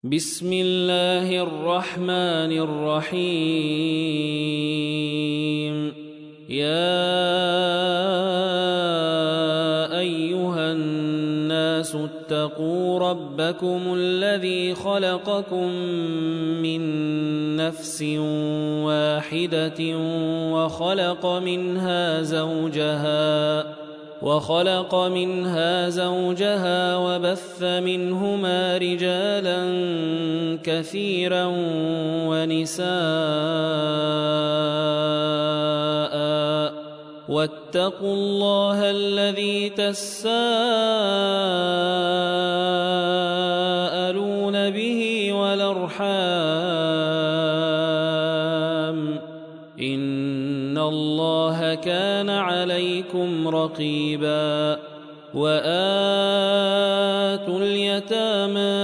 بسم الله الرحمن الرحيم يا أيها الناس اتقوا ربكم الذي خلقكم من نفس واحدة وخلق منها زوجها وبث منهما رجالا كثيرا ونساء واتقوا الله الذي تساءلون به والأرحام إن الله كان عليكم رقيبا وآتوا اليتامى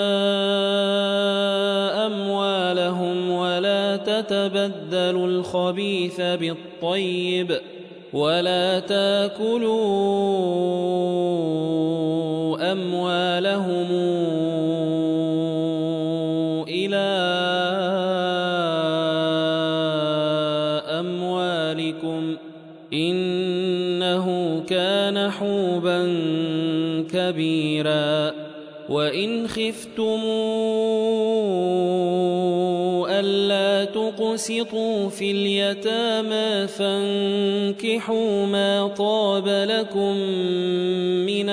أموالهم ولا تتبدلوا الخبيث بالطيب ولا تاكلوا أموالهم إلى أموالكم إنه كان حوبا كبيرا وإن خفتم ألا تقسطوا في اليتامى فانكحوا ما طاب لكم من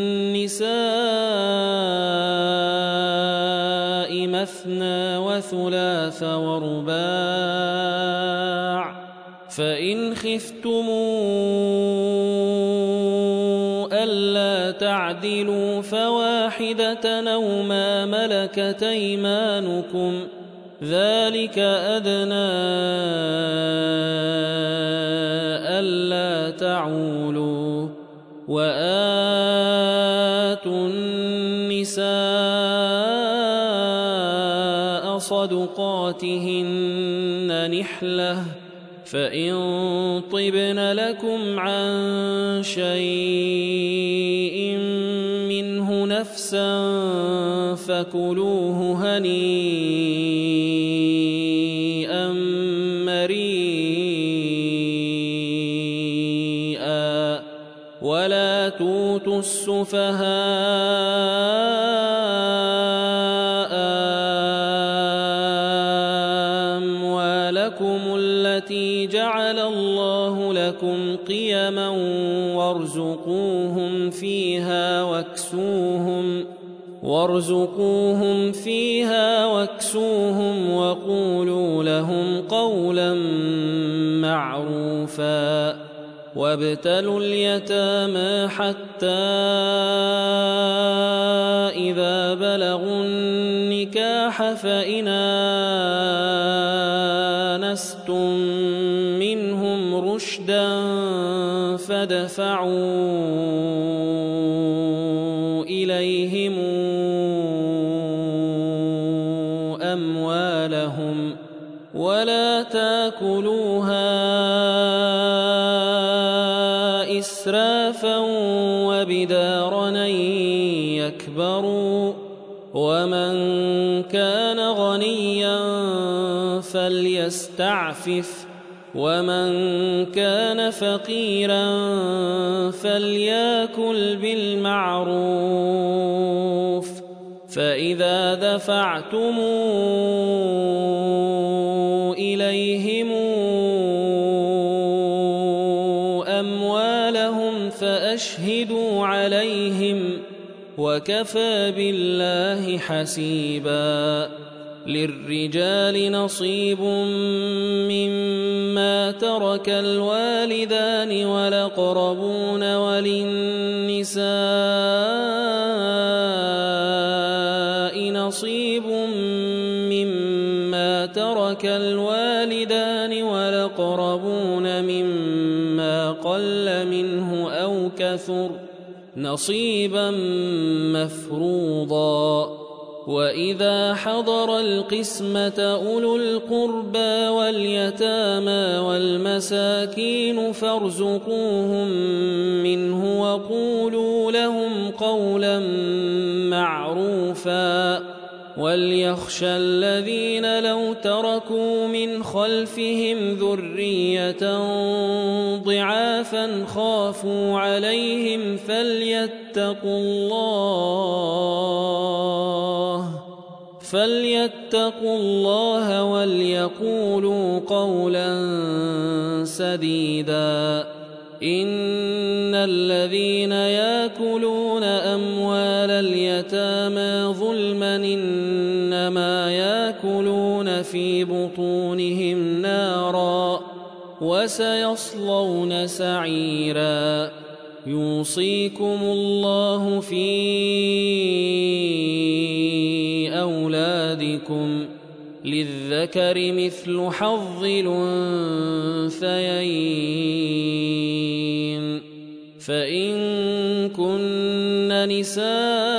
النساء مثنى وثلاث ورباع فإن خفتم ألا تعدلوا فواحدة أو ما ملكت أيمانكم ذلك أدنى ألا تعولوا وآتوا النساء صدقاتهن نحلة فإن طبن لكم عن شيء منه نفسا فكلوه هنيئا مريئا ولا تؤتوا السفهاء أموالكم التي جعل الله لكم قيما وارزقوهم فيها واكسوهم وقولوا لهم قولا معروفا وابتلوا اليتامى حتى إذا بلغوا النكاح فإن آنستم منهم رشدا فادفعوا إليهم أموالهم ولا تاكلوها إسرافا وبدارا أن يكبروا ومن كان غنيا فليستعفف ومن كان فقيرا فليأكل بالمعروف فإذا دفعتم إليهم أموالهم فأشهدوا عليهم وكفى بالله حسيبا للرجال نصيب مما ترك الوالدان والأقربون وللنساء نصيب مما ترك الوالدان والأقربون مما قل منه أو كثر نصيبا مفروضا وإذا حضر القسمة أولو القربى واليتامى والمساكين فارزقوهم منه وقولوا لهم قولا معروفا وليخشى الذين لو تركوا من خلفهم ذرية ضعافا خافوا عليهم فليتقوا الله وليقولوا قولا سديدا إن الذين يأكلون أموال اليتامى ظلما إنما يأكلون في بطونهم نارا وسيصلون سعيرا يوصيكم الله في أولادكم للذكر مثل حظ الأنثيين فإن كن نساء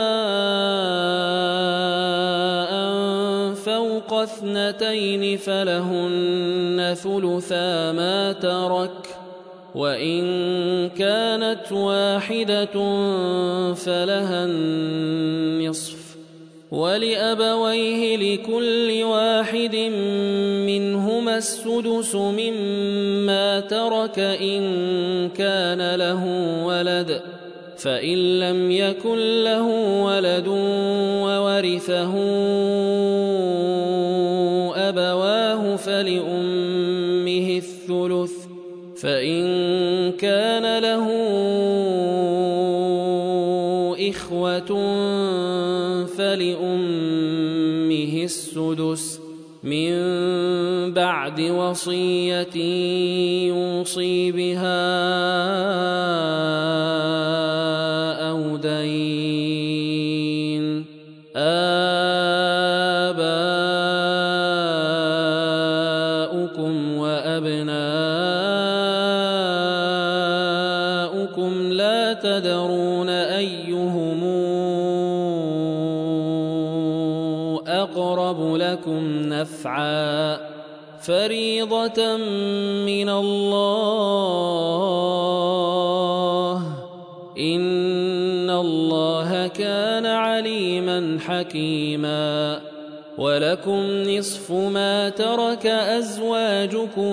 فوق 2 فلهن ثلثا ما ترك وإن كانت واحدة فلها النصف ولأبويه لكل واحد منهما السدس مما ترك إن كان له ولد فإن لم يكن له ولد وورثه أبواه فلأمه الثلث فإن كان له إخوة فلأمه السدس من بعد وصية يوصي بها أو دين آباؤكم وأبناؤكم لا تدرون أيهم أقرب لكم نفعا فريضة من الله إن الله كان عليما حكيما ولكم نصف ما ترك أزواجكم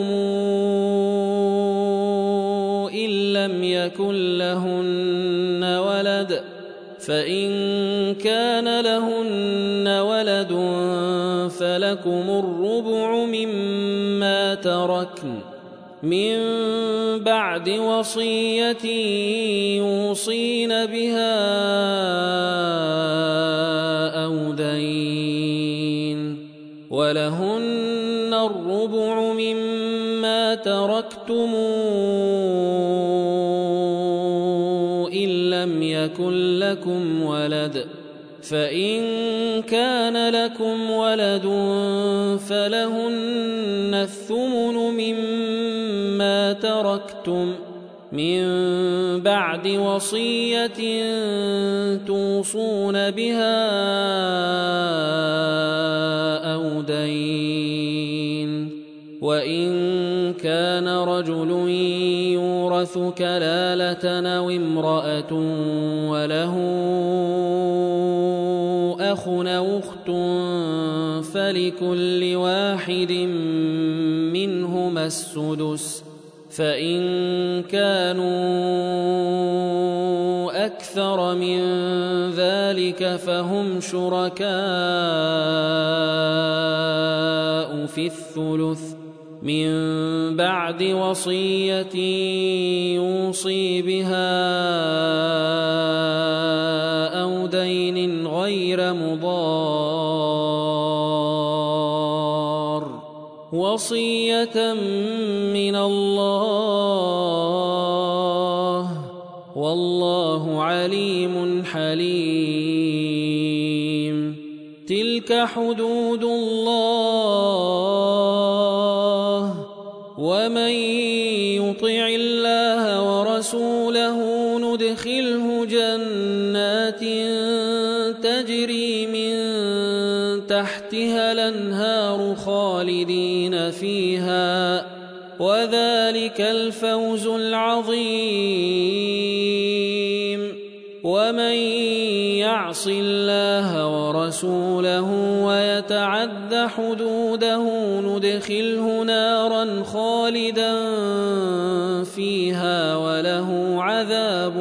إن لم يكن لهن ولد فإن كان لهن ولد فلكم الربع مما تركن من بعد وصية يوصين بها أو دين ولهن الربع مما تركتم إن لم يكن لكم ولد فإن كان لكم ولد فلهن الثمن مما تركتم من بعد وصية توصون بها أو دين وإن كان رجل يورث كلالة أو امرأة وله أخ أو أخت فلكل واحد منهما السدس فإن كانوا أكثر من ذلك فهم شركاء في الثلث من بعد وصية يوصي بها أو دين غير مضار وصية من الله والله عليم حليم تلك حدود الله ومن يطع الله ورسوله ندخله جنات تجري من تحتها الأنهار خالدين فيها وذلك الفوز العظيم ومن يعص الله ورسوله ويتعد حدوده ندخله نارا خالدا فيها وله عذاب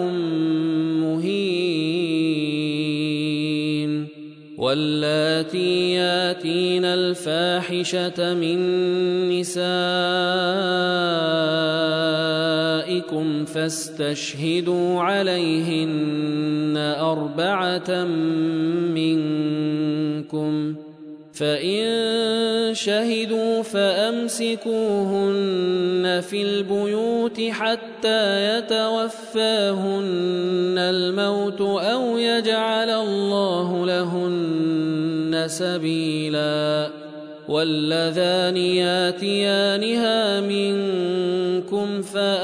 مهين. واللاتي ياتين الفاحشة من نسائكم فاستشهدوا عليهن 4 منكم، فإن شهدوا فأمسكوهن في البيوت حتى يتوفاهن الموت أو يجعل الله لهن سبيلا. واللذان ياتيانها منكم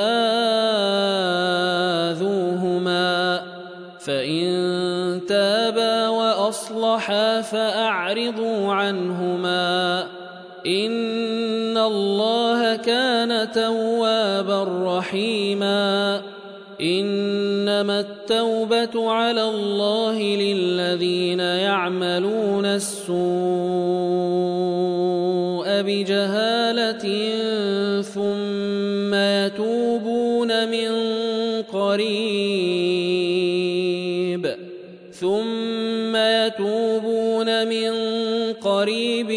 فآذوهما، فإن تابا وأصلحا فأعرضوا عنهما، إن الله كان توابا رحيما. إنما التوبة على الله للذين يعملون السوء بجهالة ثم يتوبون من قريب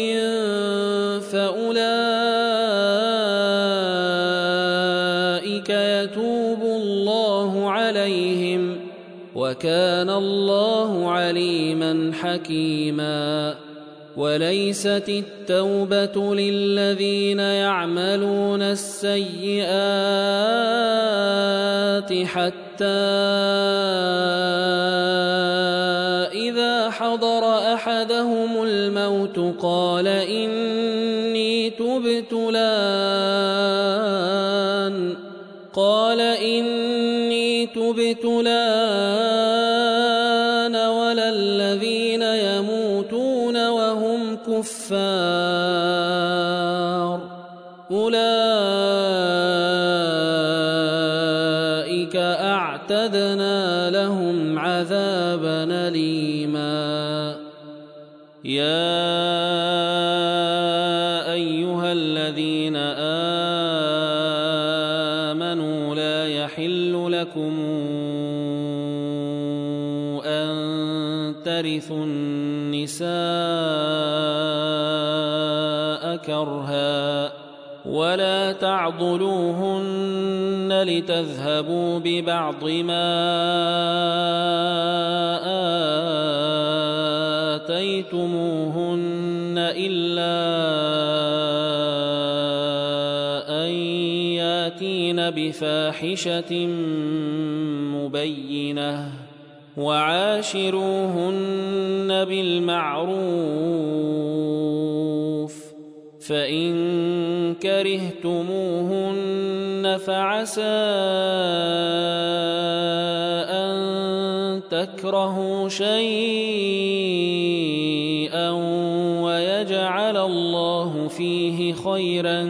فأولئك يتوب الله عليهم، وكان الله عليما حكيما. وليست التوبة للذين يعملون السيئات حتى إذا حضر أحدهم الموت قال إني تبت الآن ولا الذين يموتون وهم كفار، أولئك أعتدنا لهم عذابا أليما. يا أيها الذين آمنوا لا يحل لكم أن ترثوا النساء كرها ولا تعضلوهن لتذهبوا ببعض ما آتيتموهن إلا أن ياتين بفاحشة مبينة وعاشروهن بالمعروف، فإن كرهتموهن فعسى أن تكرهوا شيئا ويجعل الله فيه خيرا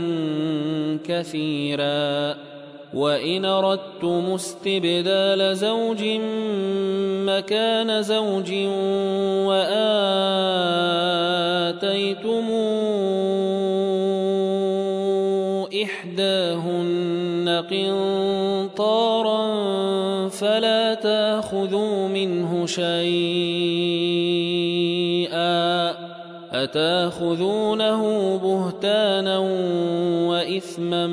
كثيرا. وإن أردتم استبدال زوج مكان زوج وآتيتم إحداهن قنطارا فلا تأخذوا منه شيئا، أتأخذونه بهتانا وإثما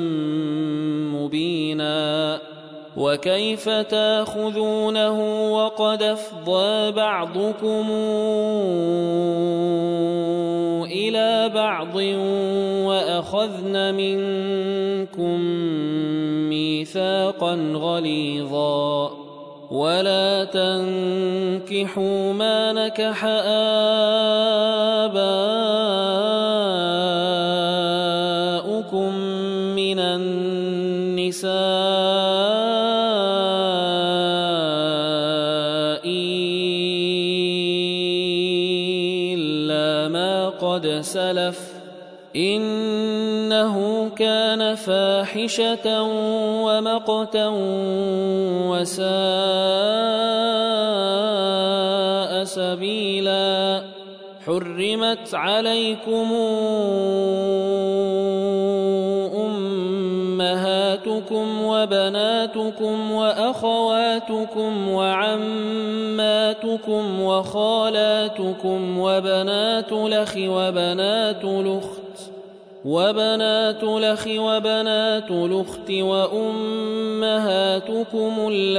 مبينا. وكيف تأخذونه وقد أفضى بعضكم إلى بعض وأخذن منكم ميثاقا غليظا. ولا تنكحوا ما نكح آباؤكم من النساء إلا ما قد سلف إنه كان فاحشة ومقتا وساء سبيلا حرمت عليكم أمهاتكم وبناتكم وأخواتكم وعماتكم وخالاتكم وبنات الأخ وبنات الأخت وأمهاتكم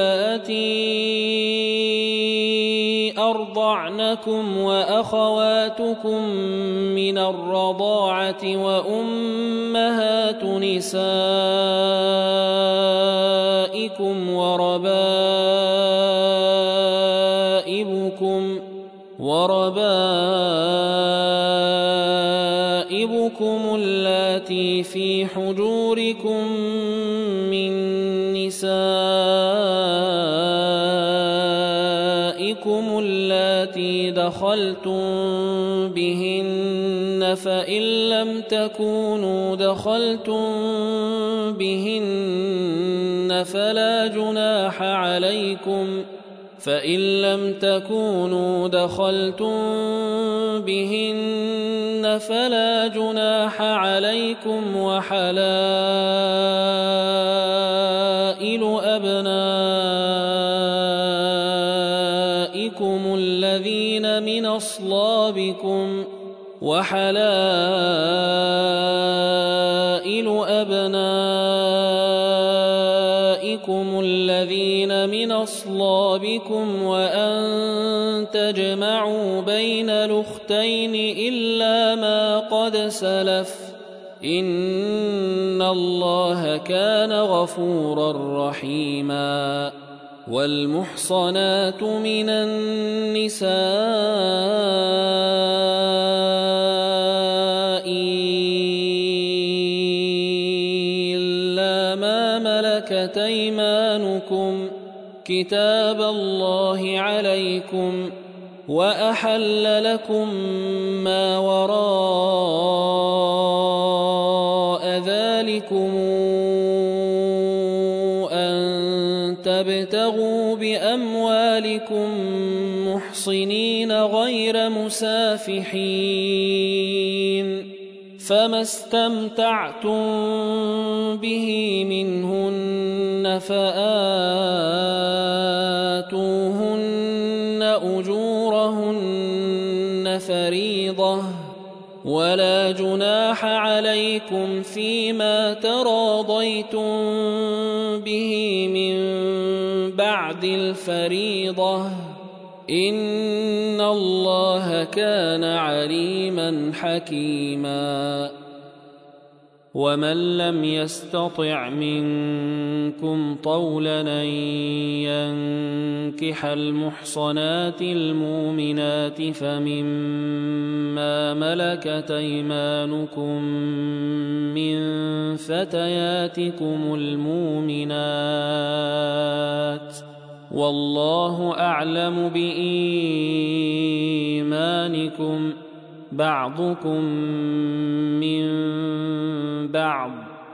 اللاتي أرضعنكم وأخواتكم من الرضاعة وأمهات نسائكم وربائبكم اللاتي في حجوركم من نسائكم اللاتي دخلتم بهن فإن لم تكونوا دخلتم بهن فلا جناح عليكم وحلائل أبنائكم الذين من أصلابكم وأن تجمعوا بين الأختين إلا ما قد سلف إن الله كان غفورا رحيما والمحصنات من النساء إلا ما ملكت أيمانكم كتاب الله عليكم وأحل لكم ما وراء ذلكم أن تبتغوا بأموالكم محصنين غير مسافحين فما استمتعتم به منهن فآتوهن أجورهن فريضة ولا جناح عليكم فيما تراضيتم به من بعد الفريضة إن الله كان عليما حكيما ومن لم يستطع منكم طولا أن ينكح المحصنات المؤمنات فمما ملكت أيمانكم من فتياتكم المؤمنات والله أعلم بإيمانكم بعضكم من بعض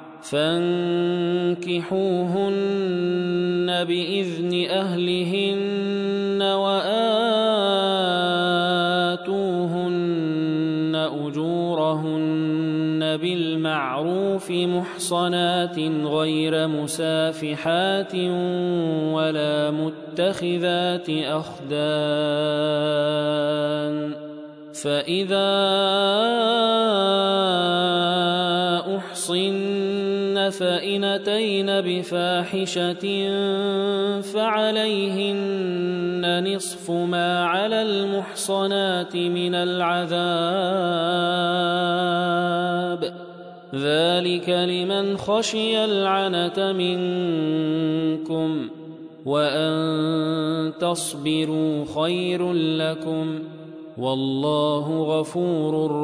فانكحوهن بإذن أهلهن وآتوهن أجورهن بالمعروف محصنات غير مسافحات ولا متخذات أخدان فإذا أحصن فإن أتين بفاحشة فعليهن نصف ما على المحصنات من العذاب ذلك لمن خشي العنة منكم وأن تصبروا خير لكم والله غفور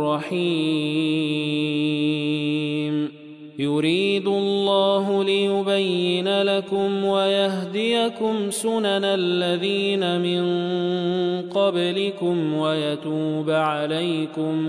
رحيم يريد الله ليبين لكم ويهديكم سنن الذين من قبلكم ويتوب عليكم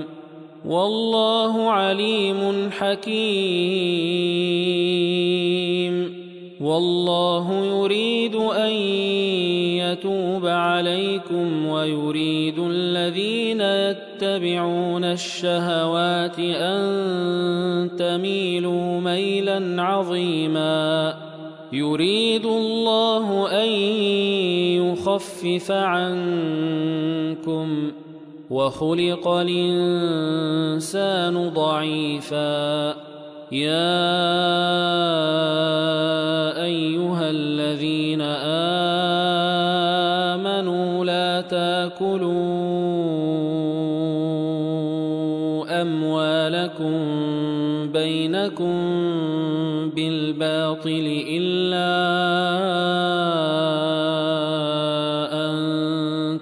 والله عليم حكيم والله يريد أن يتوب عليكم ويريد الذين يتبعون الشهوات أن تميلوا ميلا عظيما يريد الله أن يخفف عنكم وخلق الإنسان ضعيفا يا أيها الذين آمنوا لا تأكلوا أموالكم بينكم بالباطل إلا أن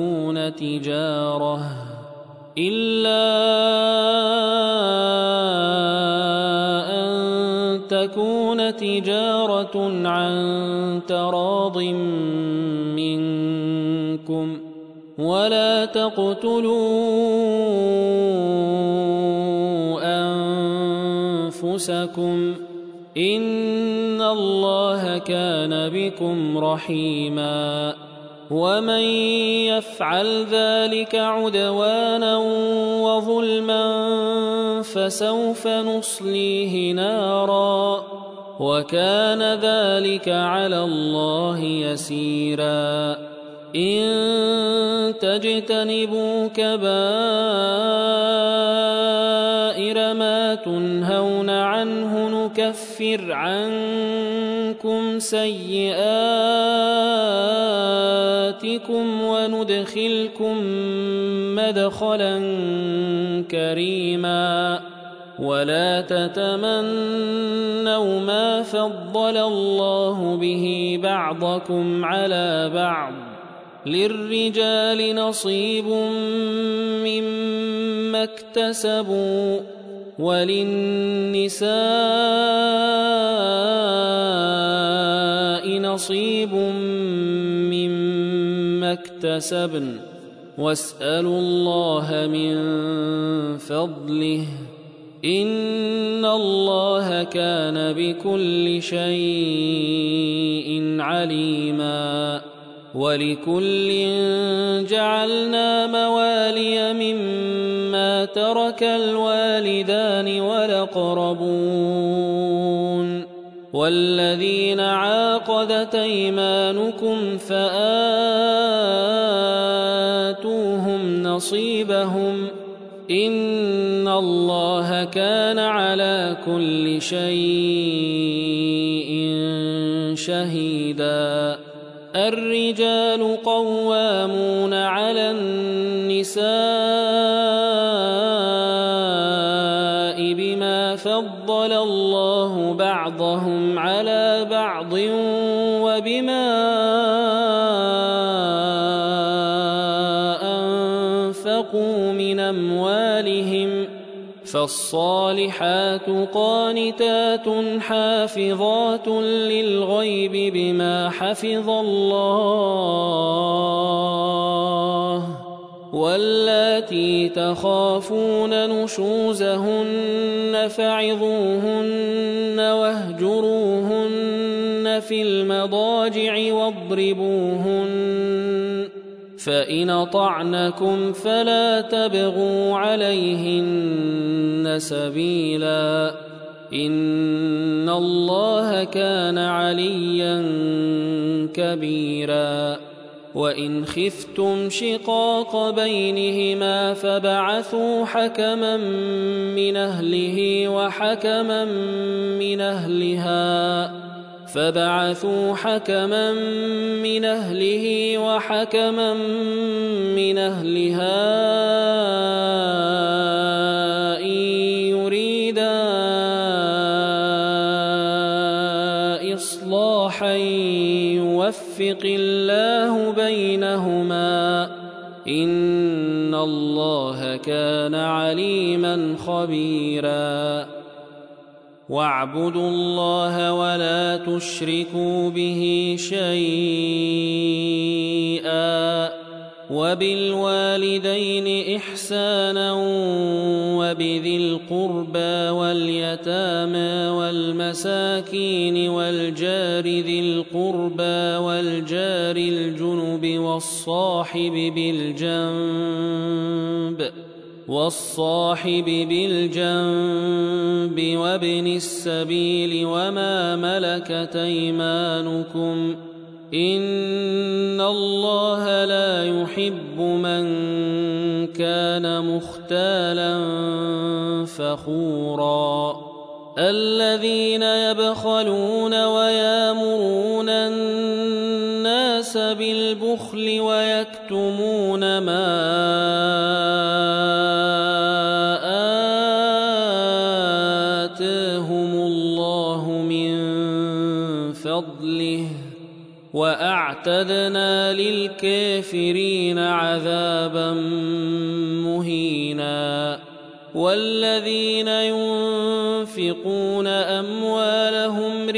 تكون تجارة عن تراض منكم ولا تقتلوا أنفسكم إن الله كان بكم رحيما ومن يفعل ذلك عدوانا وظلما فسوف نصليه نارا وكان ذلك على الله يسيرا إن تجتنبوا كبائر ما تنهون عنه نكفر عنكم سيئاتكم وندخلكم مدخلا كريما ولا تتمنوا ما فضل الله به بعضكم على بعض للرجال نصيب مما اكتسبوا وللنساء نصيب مما اكتسبن واسألوا الله من فضله إن الله كان بكل شيء عليما ولكل جعلنا موالي مما ترك الوالدان والأقربون والذين عاقدت أيمانكم فآتوهم نصيبهم إن الله كان على كل شيء شهيدا الرجال قوامون على النساء بما فضل الله بعضهم على بعض وبما أنفقوا من أموالهم فالصالحات قانتات حافظات للغيب بما حفظ الله واللاتي تخافون نشوزهن فعظوهن واهجروهن في المضاجع واضربوهن فإن أطعنكم فلا تبغوا عليهن سبيلا إن الله كان عليا كبيرا وإن خفتم شقاق بينهما فبعثوا حكما من أهله وحكما من أهلها فبعثوا حكما من أهله وحكما من أهلها إن يريدا إصلاحا يوفق الله بينهما إن الله كان عليما خبيرا واعبدوا الله ولا تشركوا به شيئا وبالوالدين إحسانا وبذي القربى واليتامى والمساكين والجار ذي القربى والجار الجنب والصاحب بالجنب وابن السبيل وما ملكت أيمانكم إن الله لا يحب من كان مختالا فخورا الذين يبخلون ويامرون الناس بالبخل ويكتمون ما آتاهم الله من فضله وأعتدنا للكافرين عذابا مهينا والذين ينفقون أموالهم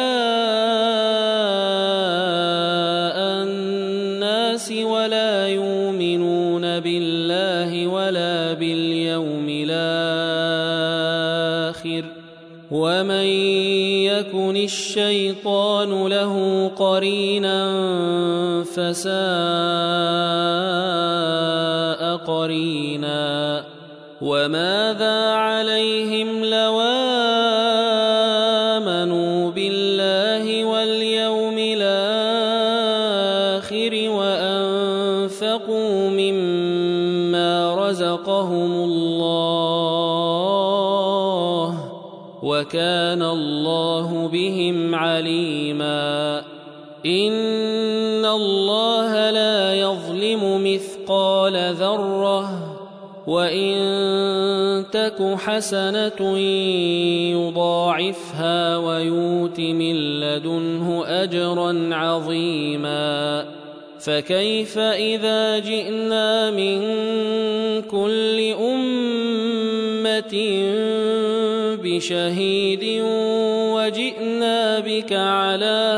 رئاء الناس ولا يؤمنون بالله ولا باليوم الآخر ومن يكن الشيطان له قرينا فساء قرينا وماذا عليهم لو آمنوا بالله واليوم الآخر وأنفقوا مما رزقهم الله وكان الله بهم عليما إن الله لا يظلم مثقال ذرة وإن تك حسنة يضاعفها ويؤت من لدنه أجرا عظيما فكيف إذا جئنا من كل أمة بشهيد وجئنا بك على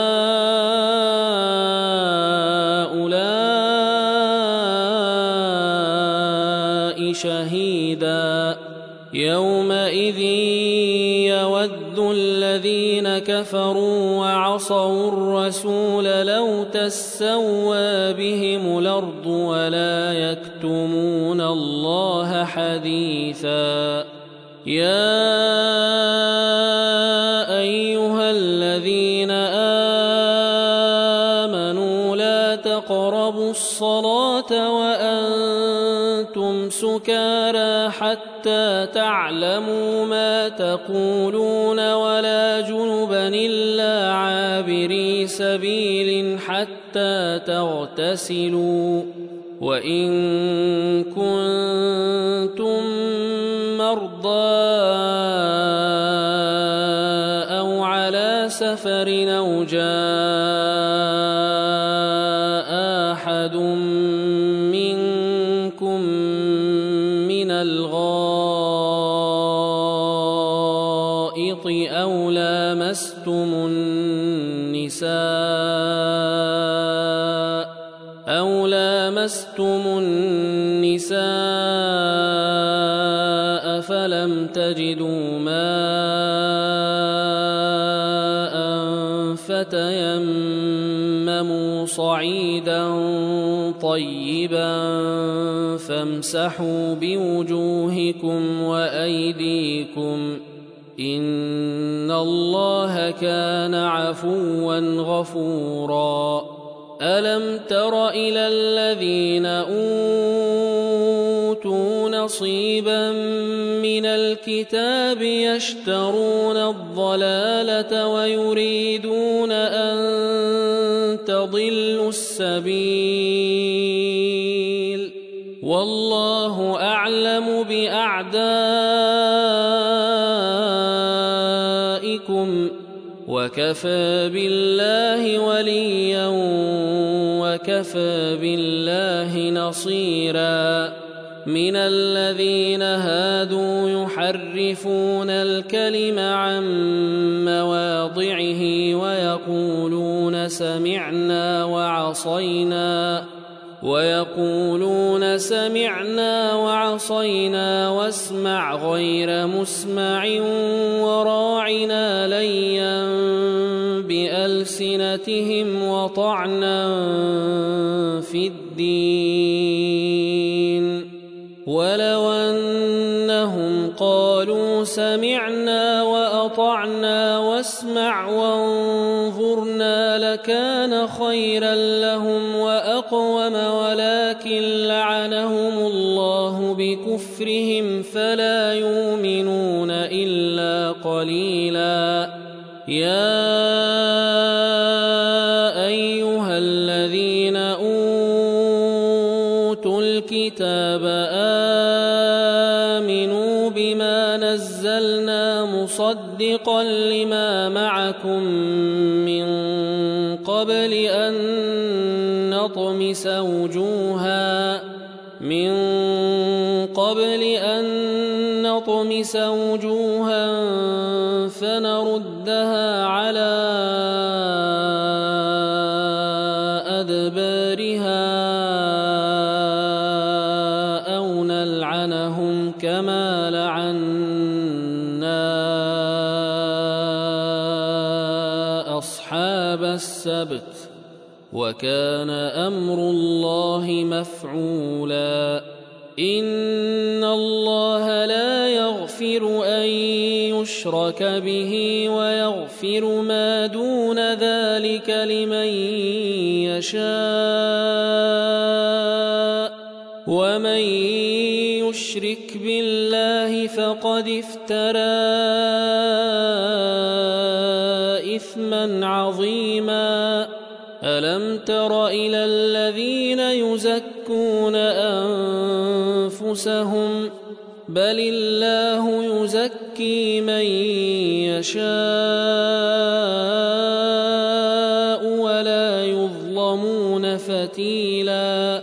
هؤلاء شهيدا يومئذ يود الذين كفروا وعصوا الرسول لو تسوى بهم الأرض ولا يكتمون الله حديثا يا أيها الذين آمنوا لا تقربوا الصلاة وأنتم سكارى حتى تعلموا ما تقولون ولا جنبا إلا عابري سبيل حتى تغتسلوا وإن كنتم مرضى أو على سفر أو جاء أحد منكم من الغائط أو لامستم النساء فلم تجدوا ماء فتيمموا صعيدا طيبا فامسحوا بوجوهكم وأيديكم إن الله كان عفوا غفورا ألم تر إلى الذين أوتوا نصيبا من الكتاب يشترون الضلالة ويريدون أن تضلوا السبيل والله أعلم بأعدائكم وكفى بالله وليا وكفى بالله نصيرا من الذين هادوا يحرفون الكلم عن مواضعه ويقولون سمعنا وعصينا ويقولون سمعنا وعصينا واسمع غير مسمع وراعنا ليا بألسنتهم وطعنا في الدين ولو أنهم قالوا سمعنا وأطعنا واسمع وانظرنا لكان خيرا لهم وأقوم ولكن لعنهم الله بكفرهم فلا يؤمنون إلا قليلا يا أيها الذين أوتوا الكتاب آمنوا بما نزلنا مصدقا لما معكم من قبل أن نطمس وجوها فنردها على أدبارها أو نلعنهم كما لعنا أصحاب السبت وكان أمر الله مفعولا إن الله لا يغفر أن يشرك به ويغفر ما دون ذلك لمن يشاء ومن يشرك بالله فقد افترى إثما عظيما ألم تر إلى الذين يزكون أنفسهم بل الله يزكي من يشاء ولا يظلمون فتيلا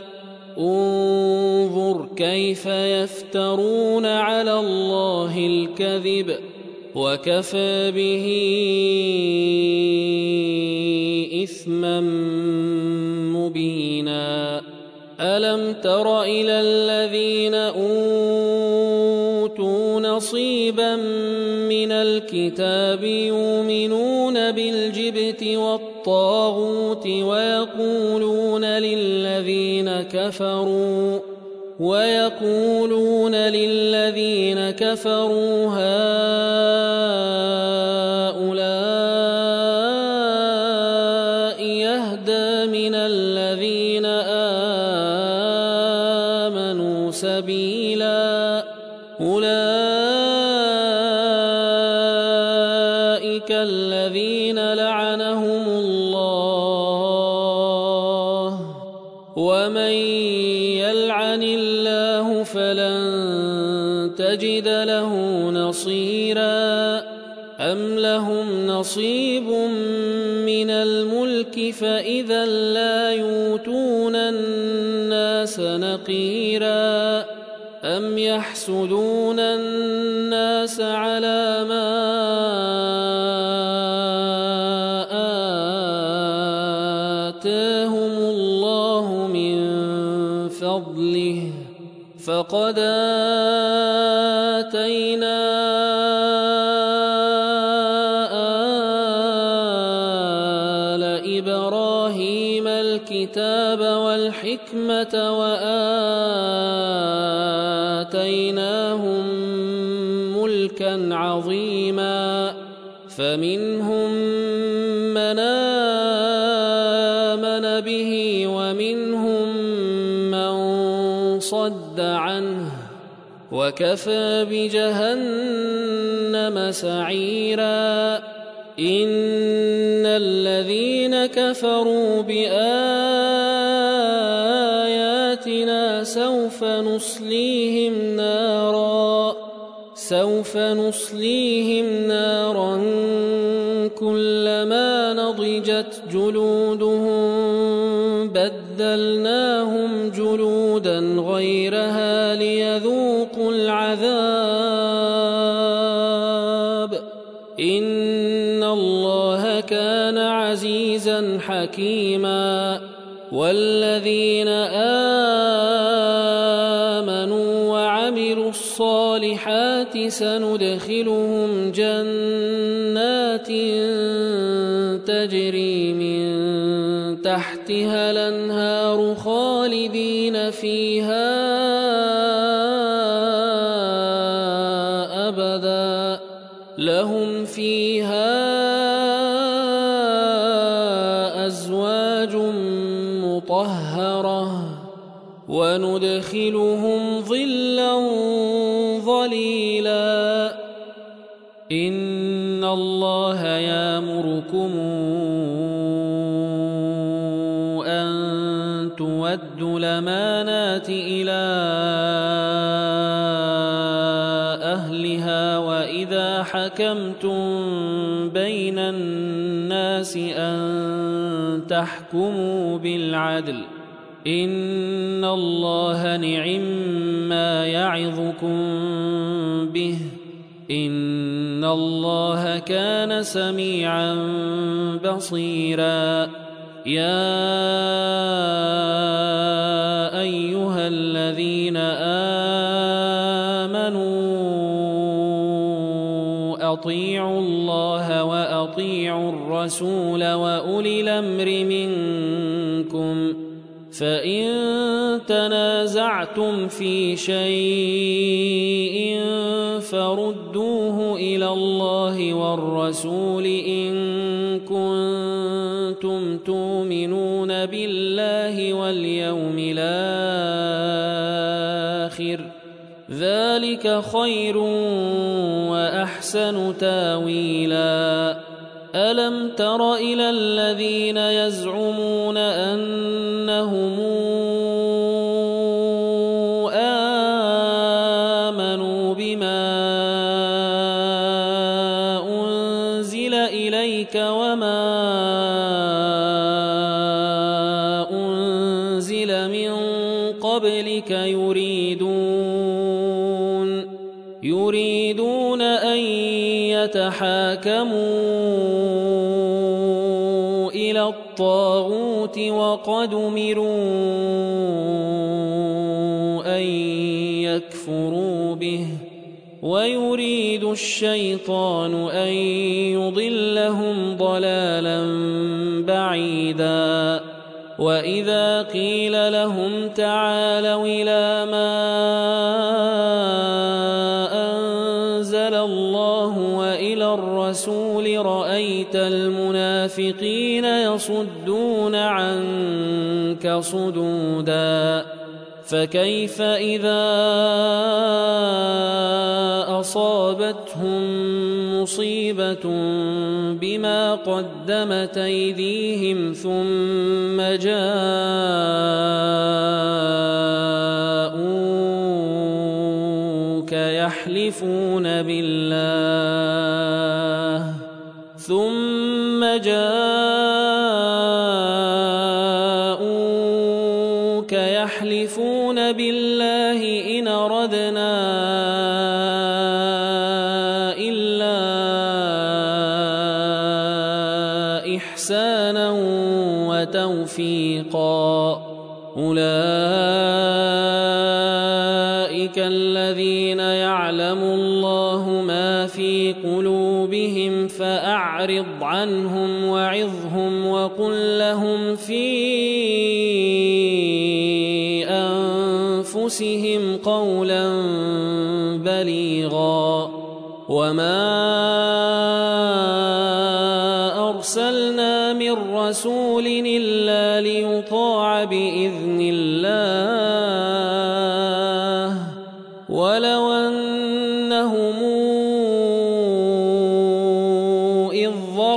انظر كيف يفترون على الله الكذب وكفى به إثما مبينا ألم تر إلى الذين أوتوا نصيبا من الكتاب يؤمنون بالجبت والطاغوت ويقولون للذين كفروا هؤلاء يهدى من الذين آمنوا سبيلا أولئك الذين لعنهم الله ومن يلعن الله فلن تجد له نصيرا أم لهم نصيب من الملك فإذا لا يؤتون الناس نقيرا أم يحسدون الناس على ما آتاهم الله من فضله فقد آتينا آل إبراهيم الكتاب والحكمة وآتيناهم ملكا عظيما فمنهم من آمن به ومنهم من صد عنه وكفى بجهنم سعيرا إن الذين كفروا بآياتنا سوف نصليهم نارا كلما نضجت جلودهم بدلناهم جلودا غيرها ليذوقوا العذاب إن الله كان عزيزا حكيما والذين وعملوا الصالحات سندخلهم جنات تجري من تحتها الأنهار خالدين فيها أبدا لهم فيها أزواج مطهرة وندخلهم ظلا ظليلا إن الله يأمركم أن تؤدوا الأمانات إلى أهلها وإذا حكمتم بين الناس أن تحكموا بالعدل إن الله نعم-ما يعظكم به إن الله كان سميعا بصيرا يا أيها الذين آمنوا أطيعوا الله وأطيعوا الرسول وأولي الأمر منكم فإن تنازعتم في شيء فردوه إلى الله والرسول إن كنتم تؤمنون بالله واليوم الآخر ذلك خير وأحسن تاويلا ألم تر إلى الذين يزعمون أنهم آمنوا بما أنزل إليك وما أنزل من قبلك يريدون أن يتحاكموا إلى الطاغوت وقد أمروا أن يكفروا به ويريد الشيطان أن يضلهم ضلالا بعيدا وإذا قيل لهم تعالوا إلى ما أنزل الله وإلى الرسول رأيت المنافقين يصدون عنك صدودا فكيف إذا أصابتهم مصيبة بما قدمت أيديهم ثم جاءوك يحلفون بالله إن أردنا إلا إحسانا وتوفيقا أولئك الذين يعلم الله ما في قلوبهم فأعرض عنهم وعظهم وقل لهم في أنفسهم قولا بليغا وما أرسلنا من رسول إلا ليطاع بإذن الله ولو أنهم إذ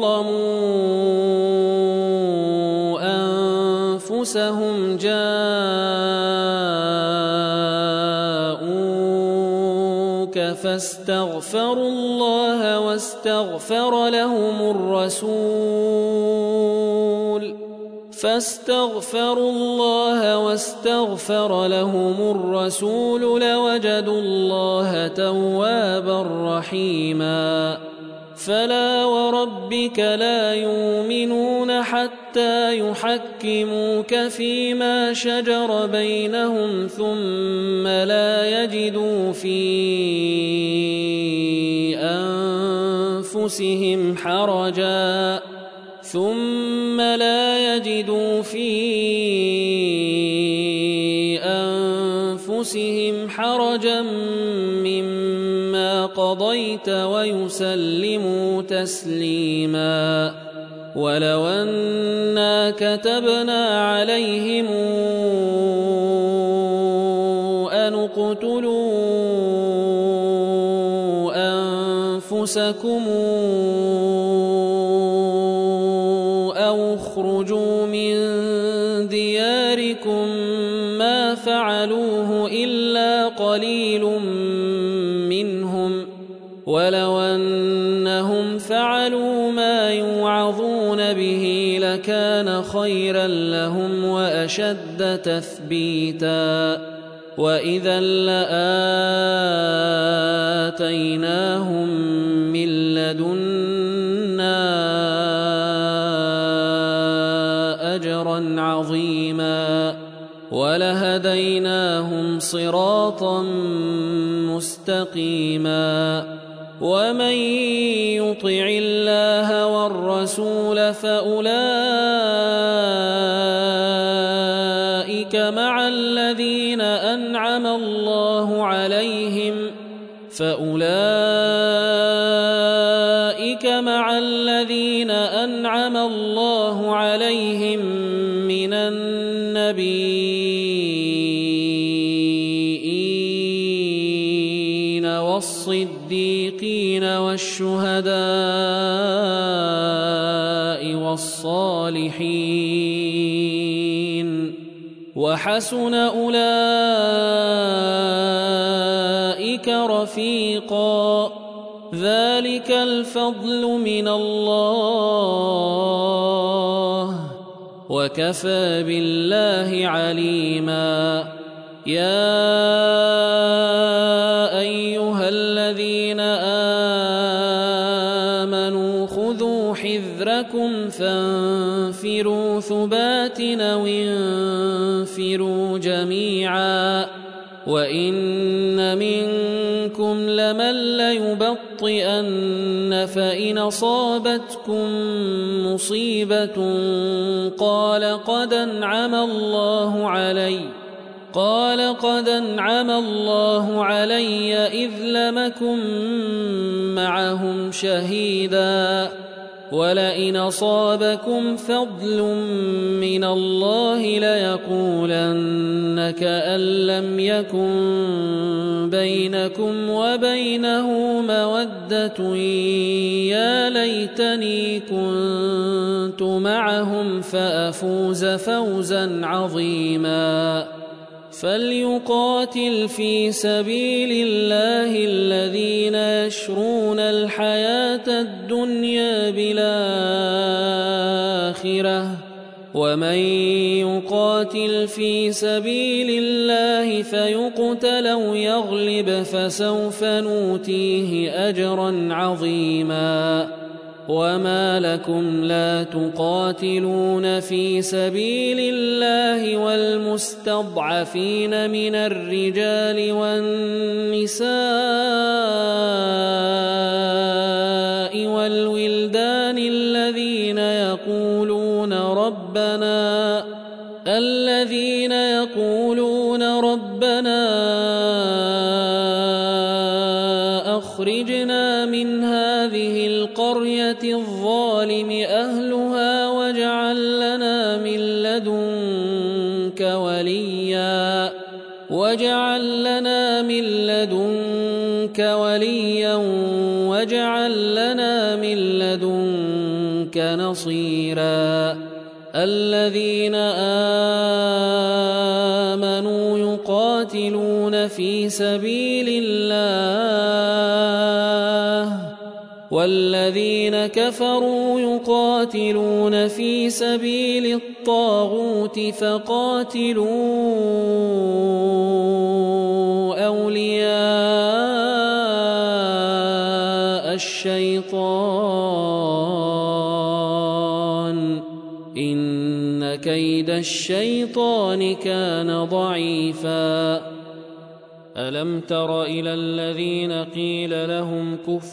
ظلموا أنفسهم جاءوك فاستغفروا الله واستغفر لهم الرسول لوجدوا الله توابا رحيما فلا وربك لا يؤمنون حتى يحكموك فيما شجر بينهم ثم لا يجدوا في أنفسهم حرجا مما قضيت ويسلموا تسليما ولو أنا كتبنا عليهم أن اقتلوا أنفسكم أو اخرجوا من دياركم ما فعلوه إلا قليل منهم ولو أنهم فعلوا ما يوعظون به لكان خيرا لهم وأشد تثبيتا وإذا لآتيناهم من لدنا أجرا عظيما ولهديناهم صراطا مستقيما ومن يطع الله والرسول فأولئك مع الذين أنعم الله عليهم من النبيين والصديقين والشهداء والصالحين وحسن أولئك رفيقا ذلك الفضل من الله وكفى بالله عليما يا أيها الذين آمنوا خذوا حذركم فانفروا ثبات أو انفروا جميعا وإن منكم لمن ليبطئن فإن أصابتكم مصيبة قال قد أنعم الله علي إذ لمكن معهم شهيدا ولئن أصابكم فضل من الله ليقولن كأن لم يكن بينكم وبينه مودة يا ليتني كنت معهم فأفوز فوزا عظيما فليقاتل في سبيل الله الذين يشرون الحياة الدنيا بالآخرة ومن يقاتل في سبيل الله فيقتل أو يغلب فسوف نؤتيه أجرا عظيما وما لكم لا تقاتلون في سبيل الله والمستضعفين من الرجال والنساء والولدان الذين يقولون ربنا أخرجنا من هذه القرية الظالم أهلها واجعل لنا من لدنك وليا واجعل لنا من لدنك نصيرا الذين آمنوا يقاتلون في سبيل الله والذين كفروا يقاتلون في سبيل الطاغوت فقاتلوا أولياء الشيطان إن كيد الشيطان كان ضعيفا ألم تر إلى الذين قيل لهم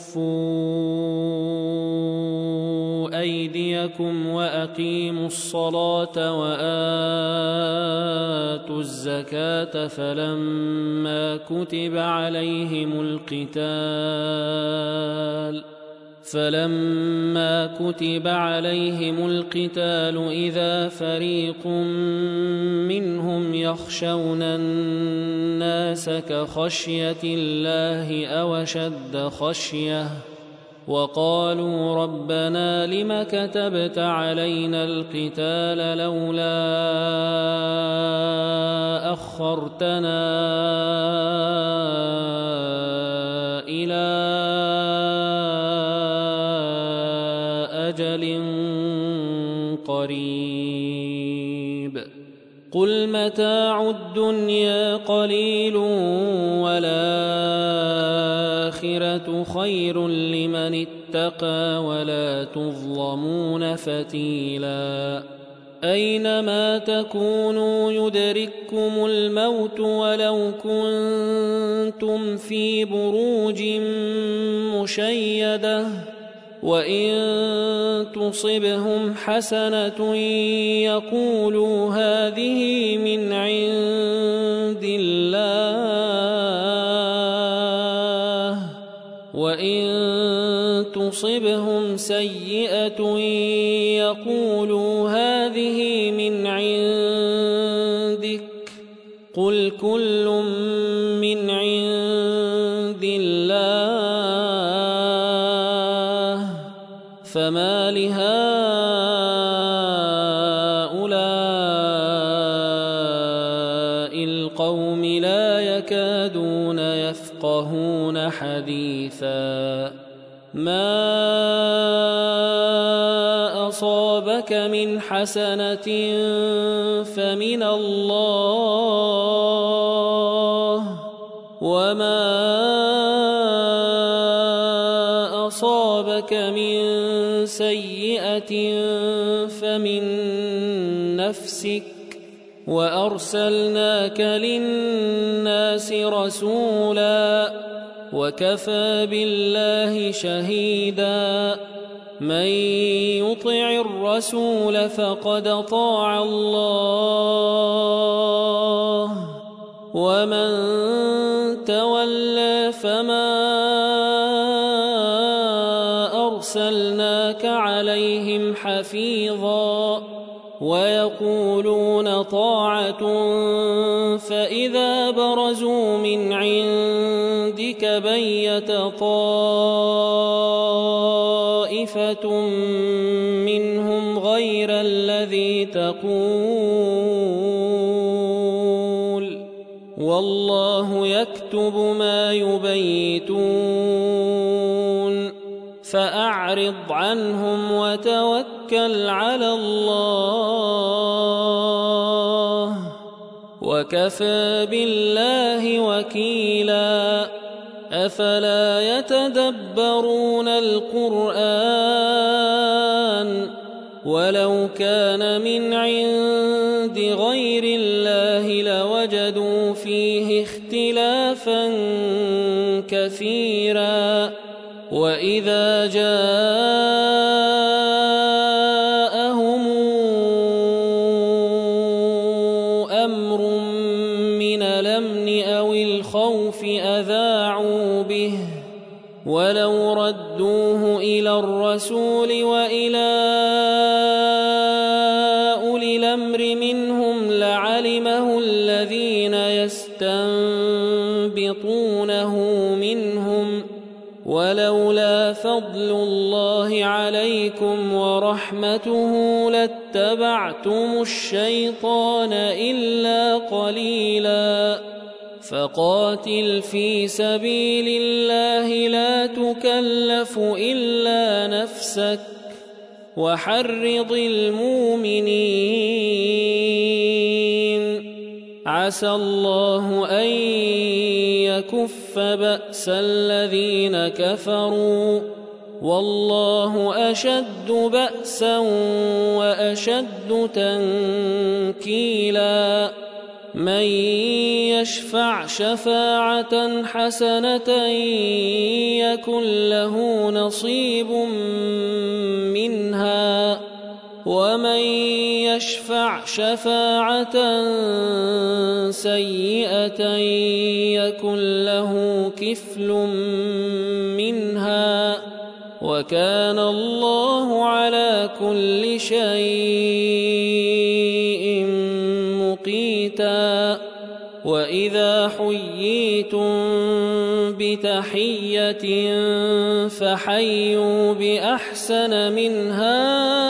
كفوا أيديكم وأقيموا الصلاة وآتوا الزكاة فلما كتب عليهم القتال إذا فريق منهم يخشون الناس كخشية الله أو أشد خشية وقالوا ربنا لم كتبت علينا القتال لولا أخرتنا إلى أجل قريب قل متاع الدنيا قليل والآخرة خير لمن اتقى ولا تظلمون فتيلا أينما تكونوا يدرككم الموت ولو كنتم في بروج مشيدة وإن تصبهم حسنة يقولوا هذه من عند الله وإن تصبهم سيئة يقولوا هذه من عندك قل كل من عند الله فما لهؤلاء القوم لا يكادون يفقهون حديثا ما أصابك من حسنة فمن الله وما أصابك من سيئة فمن نفسك وأرسلناك للناس رسولا وكفى بالله شهيدا من يطع الرسول فقد أطاع الله ومن تولى فما أرسلناك عليهم حفيظا ويقولون طاعة فإذا برزوا من عندك بيت طائفة منهم غير الذي تقول والله يكتب ما يبيتون فأعرض عنهم وتوكل على الله وكفى بالله وكيلا أفلا يتدبرون القرآن ولو كان من عند غير الله لوجدوا فيه اختلافا كثيرا وإذا جاءهم أمر من الأمن أو الخوف أذاعوا به ولو ردوه إلى الرسول وإلى أولي الأمر منهم لعلمه الذين يستنبطونه منهم ولولا فضل الله عليكم ورحمته لاتبعتم الشيطان إلا قليلا فقاتل في سبيل الله لا تكلف إلا نفسك وحرض المؤمنين عسى الله أن يكف بأس الذين كفروا والله أشد بأسا وأشد تنكيلا من يشفع شفاعة حسنة يكن له نصيب منها ومن يشفع شفاعة سيئة يكن له كفل منها وكان الله على كل شيء مقيتا وإذا حييتم بتحية فحيوا بأحسن منها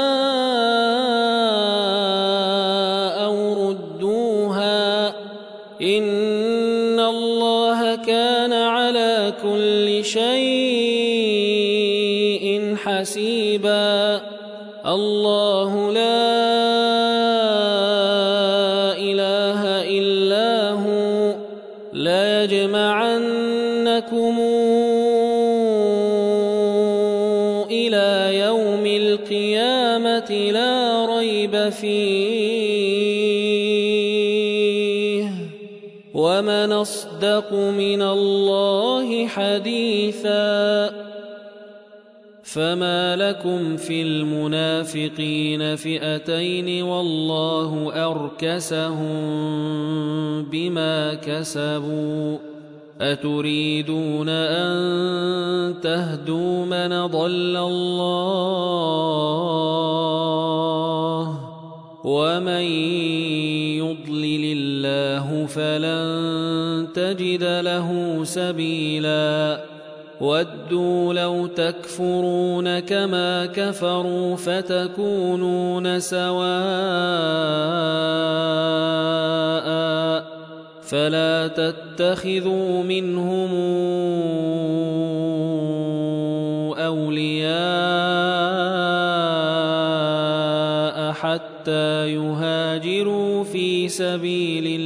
أو ردوها إن الله كان على كل شيء حسيبا الله لا إله إلا هو لا يجمعنكم إلى يوم القيامة لا ريب فيه ومن أصدق من الله حديثا فما لكم في المنافقين فئتين والله أركسهم بما كسبوا أتريدون أن تهدوا من ضل الله ومن يضلل الله فلن تجد له سبيلا ودوا لو تكفرون كما كفروا فتكونون سواء فلا تتخذوا منهم أولياء حتى يهاجروا في سبيل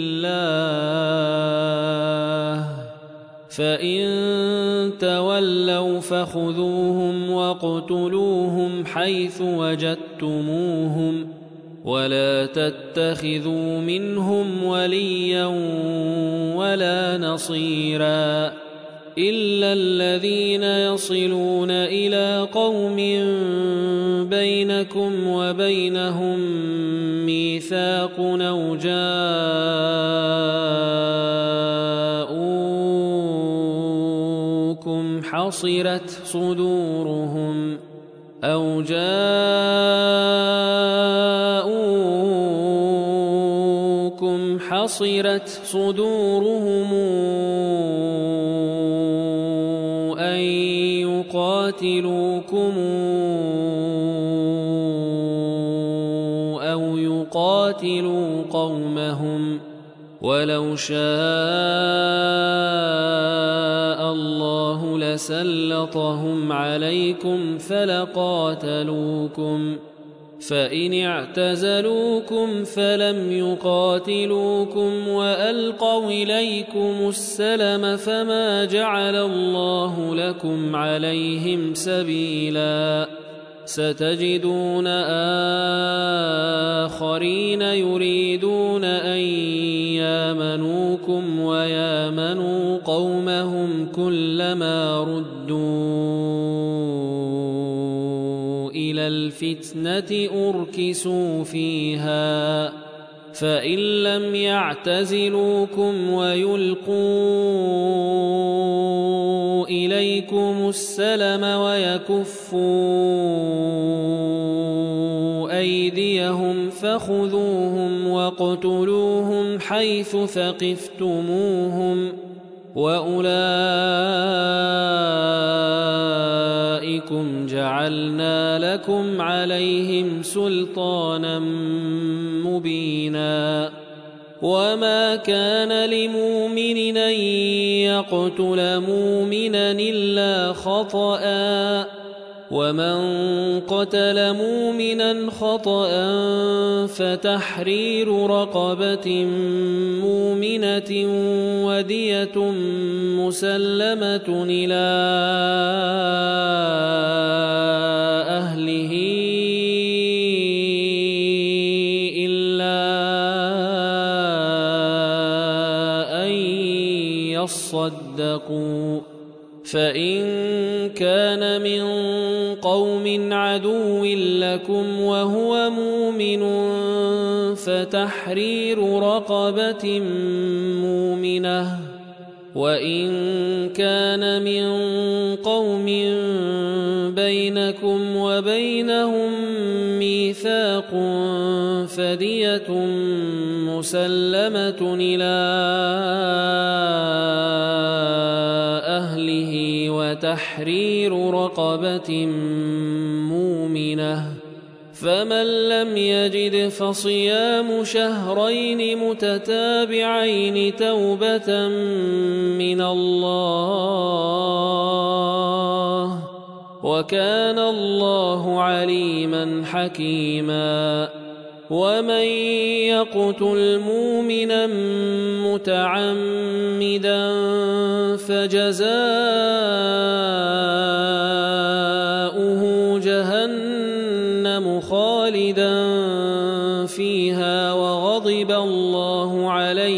الله فإن تولوا فخذوهم واقتلوهم حيث وجدتموهم ولا تتخذوا منهم وليا ولا نصيرا إلا الذين يصلون إلى قوم بينكم وبينهم ميثاق أو جاءوكم حصرت صدورهم أن يقاتلوكم أو يقاتلوا قومهم ولو شاء الله لسلطهم عليكم فلقاتلوكم فإن اعتزلوكم فلم يقاتلوكم وألقوا إليكم السلم فما جعل الله لكم عليهم سبيلا ستجدون آخرين يريدون أن يامنوكم ويامنوا قومهم كلما ردوا إلى الفتنة أركسوا فيها فإن لم يعتزلوكم ويلقوا إليكم السلم ويكفوا أيديهم فخذوهم واقتلوهم حيث ثقفتموهم وأولئكم جعلنا لكم عليهم سلطانا مبينا وما كان لمؤمن أن يقتل مؤمنا إلا خطأ ومن قتل مؤمنا خطأ فتحرير رقبة مؤمنة ودية مسلمة إلى أهله إلا أن يصدقوا فإن كان من قوم عدو لكم وهو مؤمن فتحرير رقبة مؤمنة وإن كان من قوم بينكم وبينهم ميثاق فدية مسلمة إلى أهله وتحرير رقبة مؤمنة فمن لم يجد فصيام شهرين متتابعين توبة من الله وكان الله عليما حكيما ومن يقتل مؤمنا متعمدا فجزاؤه جهنم خالدا فيها وغضب الله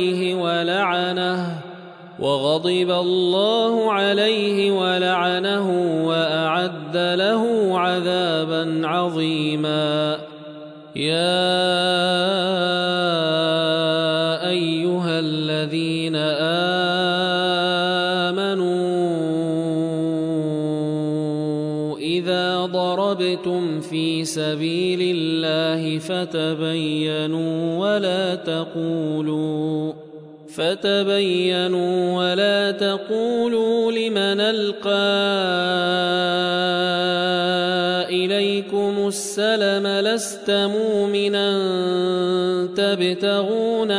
عليه ولعنه وأعد له عذابا عظيما يا أيها الذين آمنوا إذا ضربتم في سبيل الله فتبينوا ولا تقولوا لمن ألقى إليكم السلم لست مؤمنا تبتغون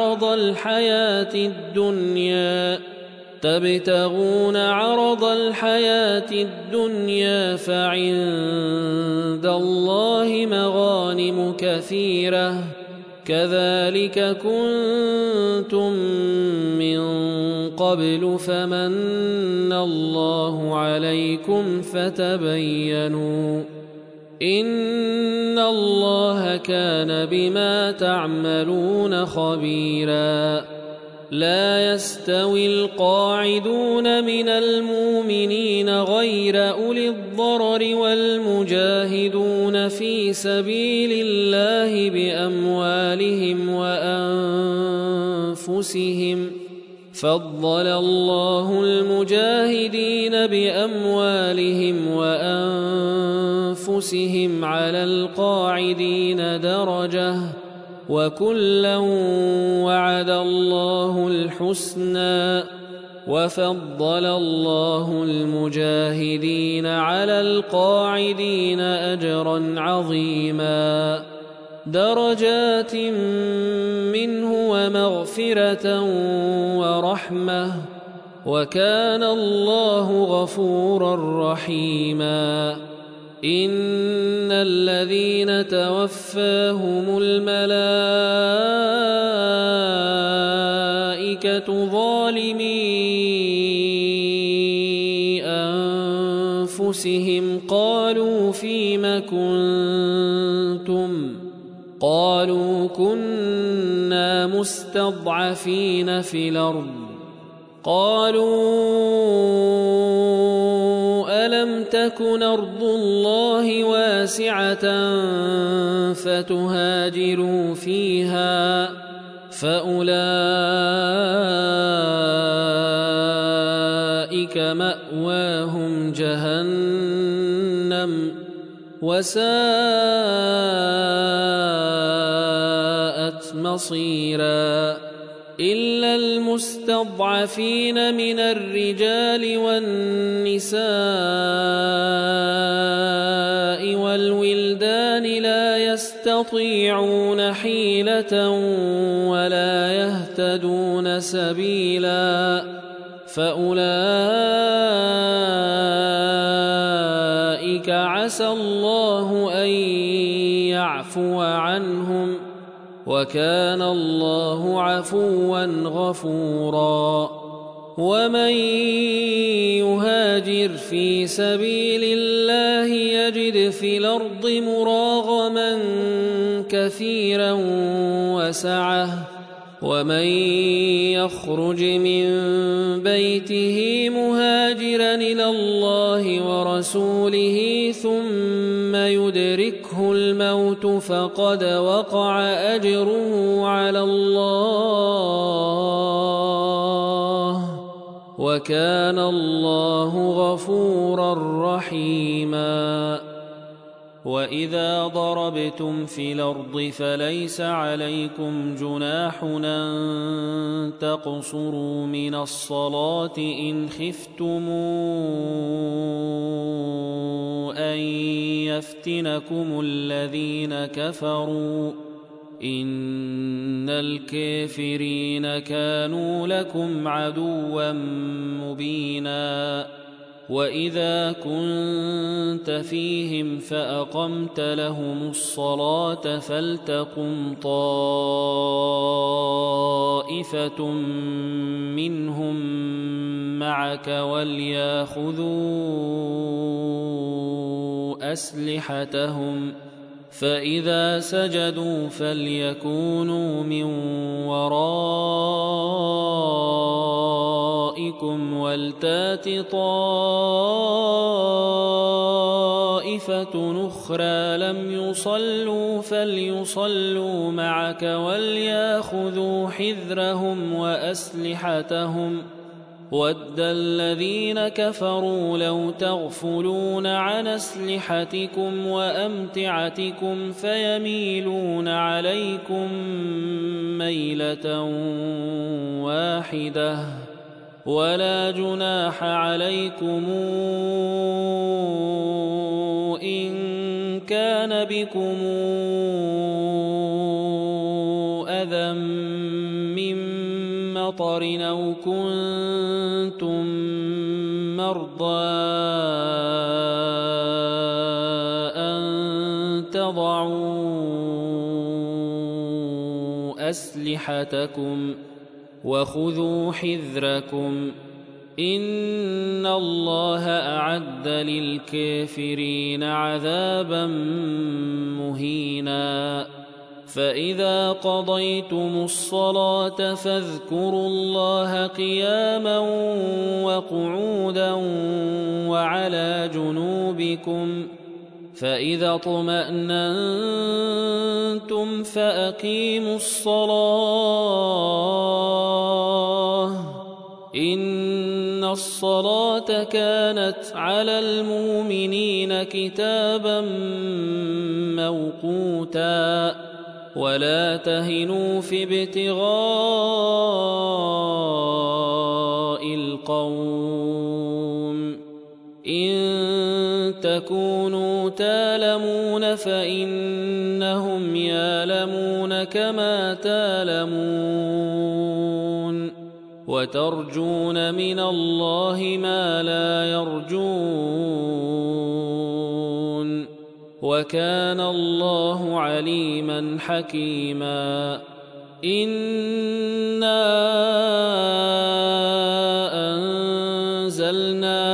عرض الحياة الدنيا فعند الله مغانم كثيرة كذلك كنتم من قبل فمن الله عليكم فتبينوا إن الله كان بما تعملون خبيرا لا يستوي القاعدون من المؤمنين غير أولي الضرر والمجاهدون في سبيل الله بأموالهم وأنفسهم فضل الله المجاهدين بأموالهم وأنفسهم على القاعدين درجة وكلا وعد الله الحسنى وفضل الله المجاهدين على القاعدين أجرا عظيما درجات منه ومغفرة ورحمة وكان الله غفورا رحيما إن الذين توفاهم الملائكة ظالمي أنفسهم قالوا فيم كنتم قالوا كنا مستضعفين في الأرض قالوا ألم تكن أرض الله واسعة فتهاجروا فيها فأولئك مأواهم جهنم وساءت مصيرا إلا المستضعفين من الرجال والنساء والولدان لا يستطيعون حيلة ولا يهتدون سبيلا فأولئك وكان الله عفوا غفورا. ومن يهاجر في سبيل الله يجد في الأرض مراغما كثيرا وسعة، ومن يخرج من بيته مهاجرا إلى الله ورسوله ثم يدركه الموت فقد وقع أجره على الله، وكان الله غفورا رحيما. وإذا ضربتم في الأرض فليس عليكم جناح أن تقصروا من الصلاة إن خفتم أن يفتنكم الذين كفروا، إن الكافرين كانوا لكم عدوا مبينا. وإذا كنت فيهم فأقمت لهم الصلاة فلتقم طائفة منهم معك وليأخذوا أسلحتهم، فإذا سجدوا فليكونوا من ورائكم ولتات طائفة أخرى لم يصلوا فليصلوا معك وليأخذوا حذرهم وأسلحتهم. وَدَّ الَّذِينَ كَفَرُوا لَوْ تَغْفُلُونَ عَنْ أَسْلِحَتِكُمْ وَأَمْتِعَتِكُمْ فَيَمِيلُونَ عَلَيْكُمْ مَيْلَةً وَاحِدَةً، وَلَا جُنَاحَ عَلَيْكُمْ إِنْ كَانَ بِكُمْ أَذًى مِّن مَّطَرٍ أَوْ كُنتُم مَّرْضَىٰ أَن تَضَعُوا أَسْلِحَتَكُمْ وَخُذُوا حِذْرَكُمْ، إِنَّ اللَّهَ أَعَدَّ لِلْكَافِرِينَ عَذَابًا مُّهِينًا. فإذا قضيتم الصلاة فاذكروا الله قياما وقعودا وعلى جنوبكم، فإذا اطمأننتم فأقيموا الصلاة، إن الصلاة كانت على المؤمنين كتابا موقوتا. ولا تهنوا في ابتغاء القوم، إن تكونوا تالمون فإنهم يالمون كما تالمون، وترجون من الله ما لا يرجون، وكان الله عليما حكيما. إنا أنزلنا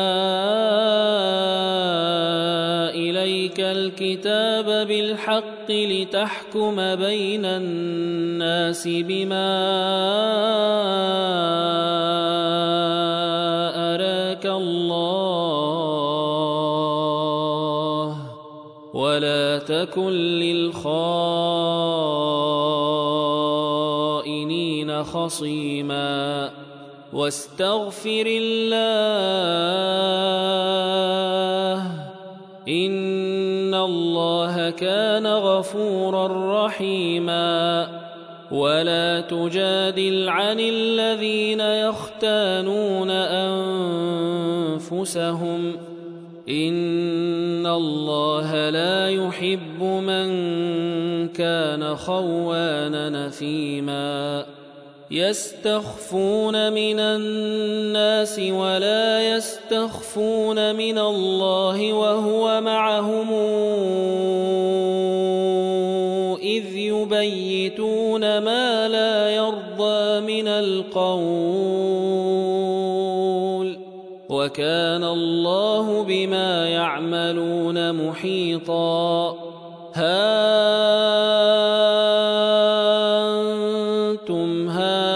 إليك الكتاب بالحق لتحكم بين الناس بما أراك الله، ولا تكن للخائنين خصيما، واستغفر الله، إن الله كان غفورا رحيما. ولا تجادل عن الذين يختانون أنفسهم، إن الله لا يحب من كان خوانا نثيما. يستخفون من الناس ولا يستخفون من الله وهو معهم إذ يبيتون يبيتون ما لا يرضى من القول وكان الله بما يعملون محيطا ها أنتم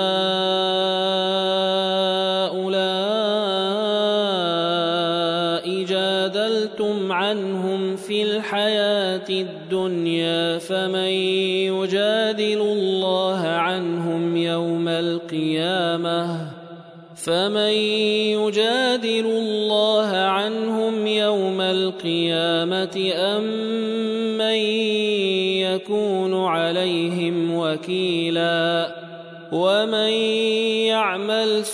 هؤلاء جادلتم عنهم في الحياة الدنيا فمن يجادل الله عنهم يوم القيامة أم من يكون عليهم وكيلا ومن يعمل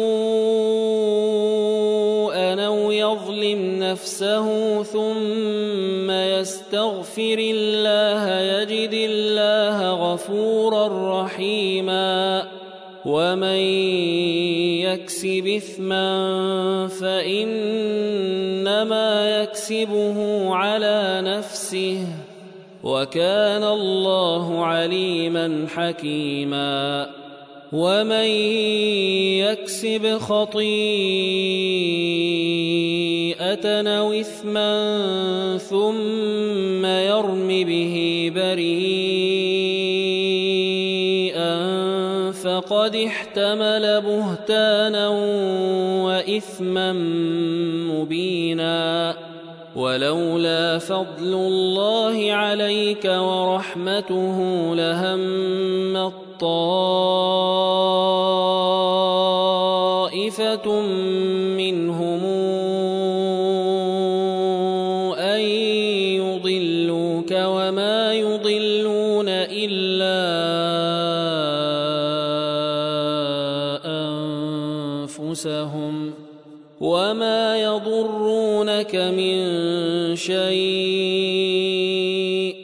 سوءا أو يظلم نفسه ثم يستغفر الله يجد الله غفورا رحيما ومن يكسب إثما فإنما يكسبه على نفسه وكان الله عليما حكيما ومن يكسب خطيئة أو إثما ثم يرم به بريئا فقد احتمل بهتانا وإثما مبينا ولولا فضل الله عليك ورحمته لهمت طائفة منهم أن يضلوك وما يضلون إلا أنفسهم وما يضرونك من شيء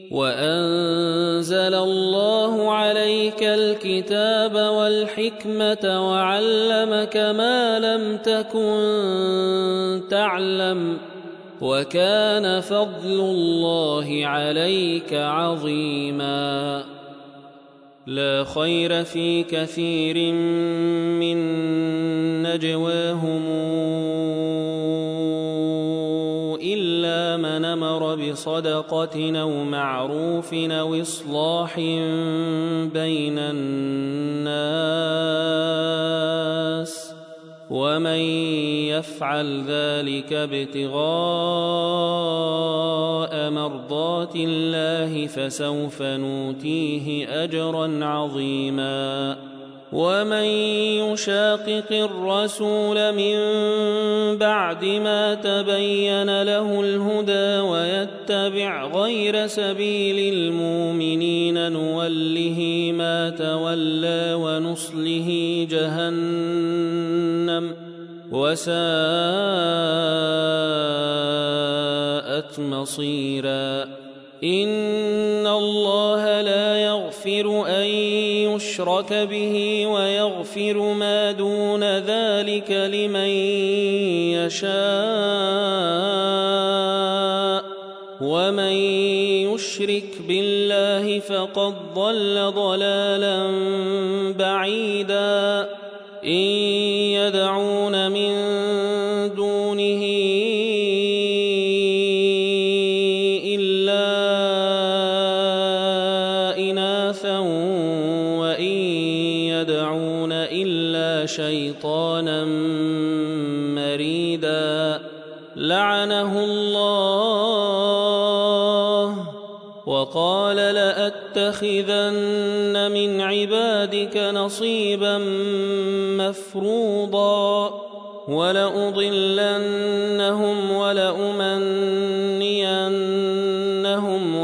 وأنزل الله عليك الكتاب والحكمة وعلمك ما لم تكن تعلم وكان فضل الله عليك عظيما لا خير في كثير من نجواهم إلا من أمر بصدقة أو معروف أو إصلاح بين الناس ومن يفعل ذلك ابتغاء مرضات الله فسوف نؤتيه أجرا عظيما ومن يشاقق الرسول من بعد ما تبين له الهدى ويتبع غير سبيل المؤمنين نوله ما تولى ونصله جهنم وساءت مصيرا إن الله لا يغفر أن يشرك به ويغفر ما دون ذلك لمن يشاء ومن يشرك بالله فقد ضل ضلالا بعيدا إن يدعون من دونه إلا إناثا وإن يدعون إلا شيطانا مريدا لعنه الله وقال لأتخذن من عبادك نصيبا مفروضا ولأضلنهم ولأمنينهم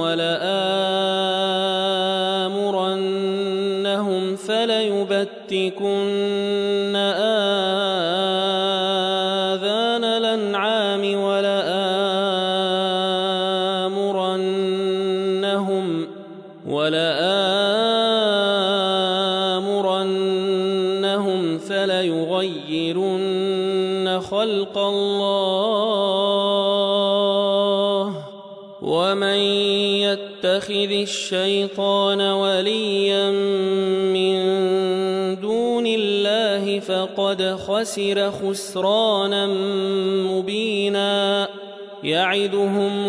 ولآمرنهم فليبتكن آذان الأنعام ولآمرنهم فليغيرن خلق الله ومن يتخذ الشيطان وليا من دون الله فقد خسر خسرانا مبينا يعدهم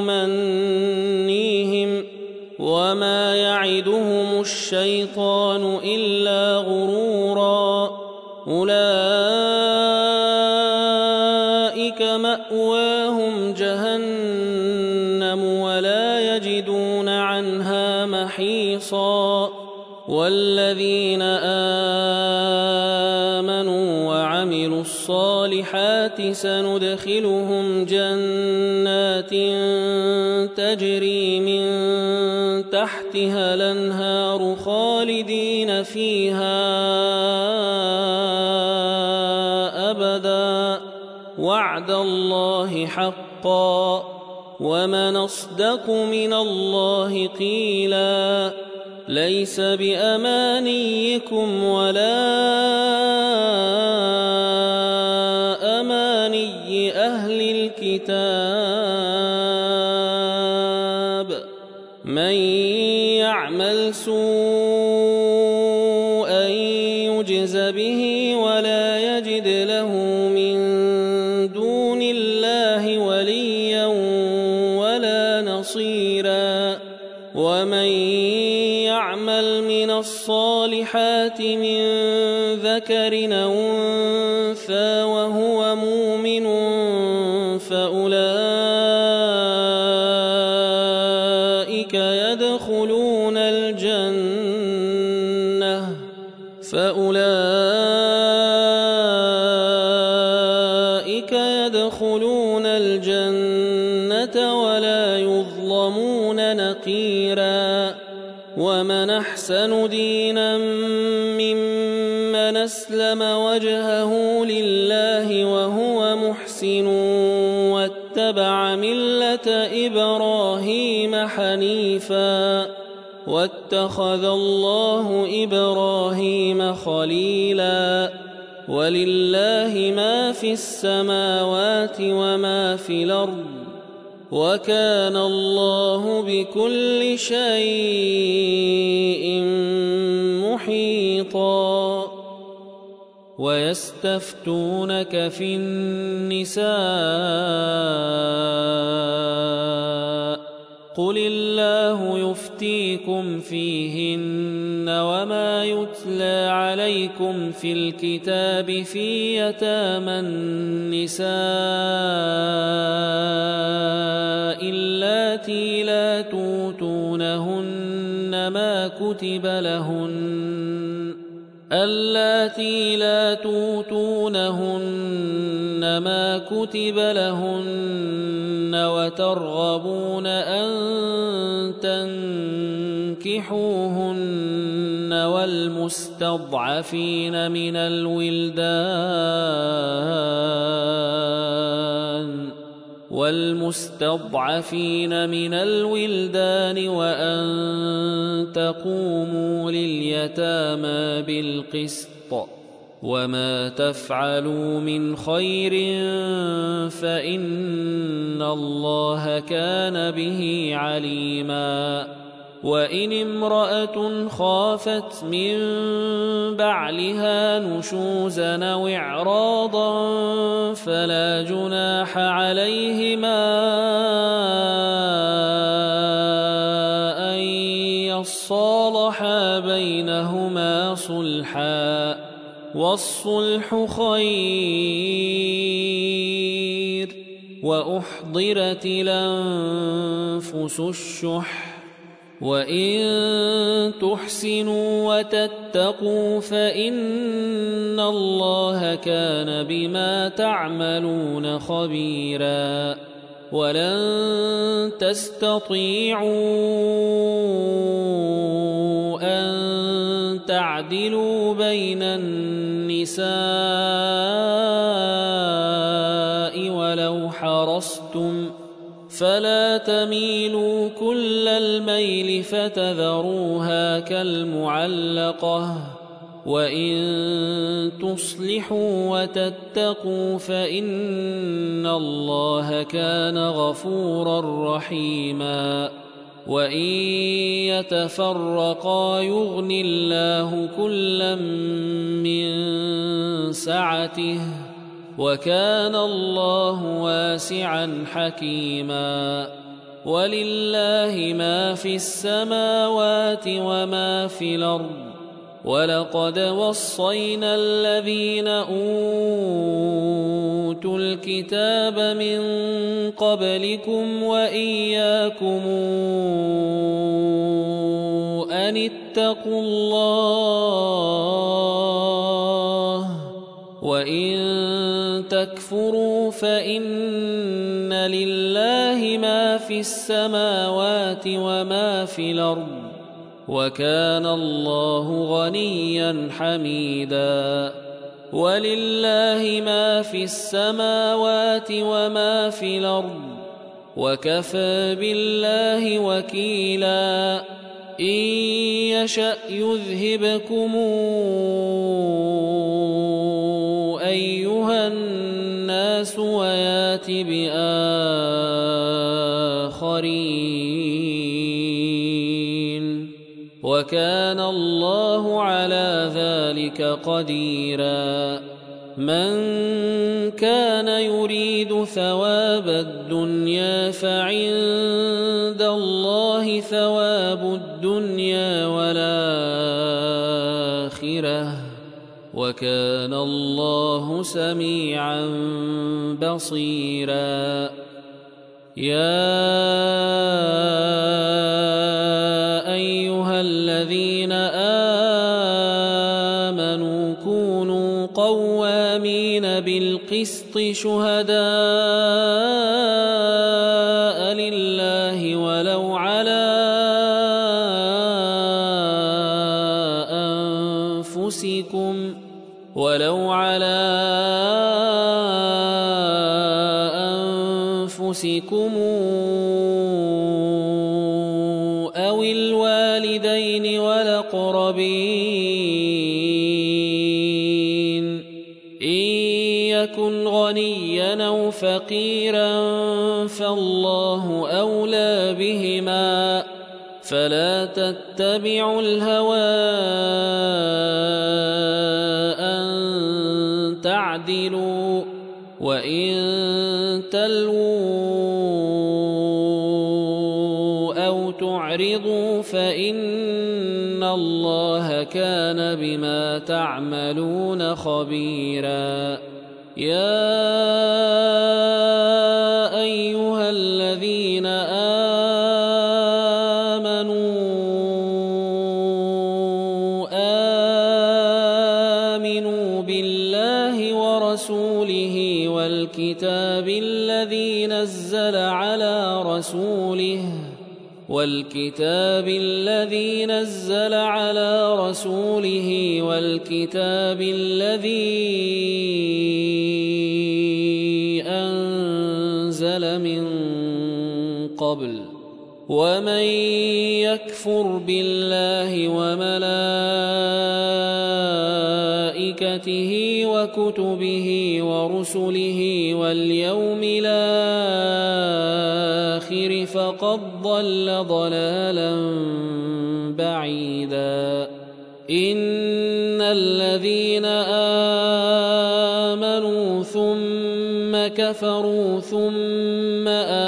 ويمنيهم وما يعدهم الشيطان إلا غرورا أولئك مأواهم جهنم ولا يجدون عنها محيصا والذين آمنوا وعملوا الصالحات سندخلهم جنات تجري من تحتها الأنهار خالدين فيها أبدا وعد الله حقا ومن أصدق من الله قيلا ليس بأمانيكم ولا أماني أهل الكتاب من يعمل سوءا يجز به ولا يجد له من دون الله وليا ولا نصيرا ومن يعمل من الصالحات من ذكر أو أنثى وهو مؤمن فأولئك يدخلون الجنة ولا يظلمون نقيرا ومن أحسن دينا ممن أسلم وجهه لله وهو محسن واتبع ملة إبراهيم حنيفا واتخذ الله إبراهيم خليلا ولله ما في السماوات وما في الأرض وكان الله بكل شيء محيطا ويستفتونك في النساء قل الله يفتيكم فيهن وما يتلى عليكم في الكتاب في يتامى النساء اللاتي لا توتونهن ما كتب لهن وترغبون أن تنكحوهن والمستضعفين من الولدان وأن تقوموا لليتامى بالقسط وما تفعلوا من خير فإن الله كان به عليما وإن امرأة خافت من بعلها نشوزا أو إعراضا فلا جناح عليهما أن يصالحا بينهما صلحا والصلح خير وأحضرت الأنفس الشح وإن تحسنوا وتتقوا فإن الله كان بما تعملون خبيرا ولن تستطيعوا أن تعدلوا بين النساء ولو حرصتم فلا تميلوا كل الميل فتذروها كالمعلقة وإن تصلحوا وتتقوا فإن الله كان غفورا رحيما وإن يتفرقا يغن الله كلا من سعته وكان الله واسعا حكيما ولله ما في السماوات وما في الأرض ولقد وصينا الذين أوتوا الكتاب من قبلكم وإياكم أن اتقوا الله وإن تكفروا فإن لله ما في السماوات وما في الأرض وكان الله غنيا حميدا ولله ما في السماوات وما في الأرض وكفى بالله وكيلا إن يشأ يذهبكم أيها الناس ويات بآخرين وكان الله على ذلك قديرا من كان يريد ثواب الدنيا فعند الله ثواب الدنيا والآخرة وكان الله سميعا بصيرا يا أيها الذين آمنوا كونوا قوامين بالقسط شهداء لله ولو على أنفسكم أو الوالدين والأقربين إن يكن غنيا أو فقيرا فالله أولى بهما فلا تتبعوا الهوى أن تعدلوا وإن تلووا أو تعرضوا فإن الله كان بما تعملون خبيرا يا أيها الذين آمنوا بالله ورسوله والكتاب الذي نزل على رسوله والكتاب الذي أنزل من قبل ومن يكفر بالله وملائكته وكتبه ورسله واليوم الآخر فقد ضل ضلالا بعيدا إن الذين آمنوا ثم كفروا ثم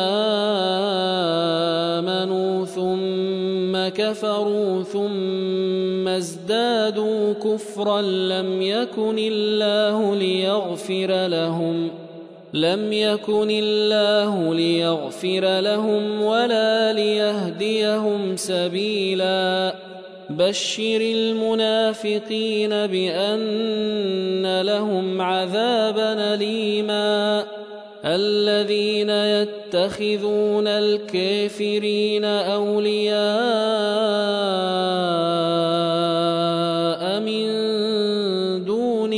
آمنوا ثم كفروا ثم ازدادوا كفرا لم يكن الله ليغفر لهم ولا ليهديهم سبيلا بشر المنافقين بأن لهم عذابا أليما الذين يتخذون الكافرين أولياء من دون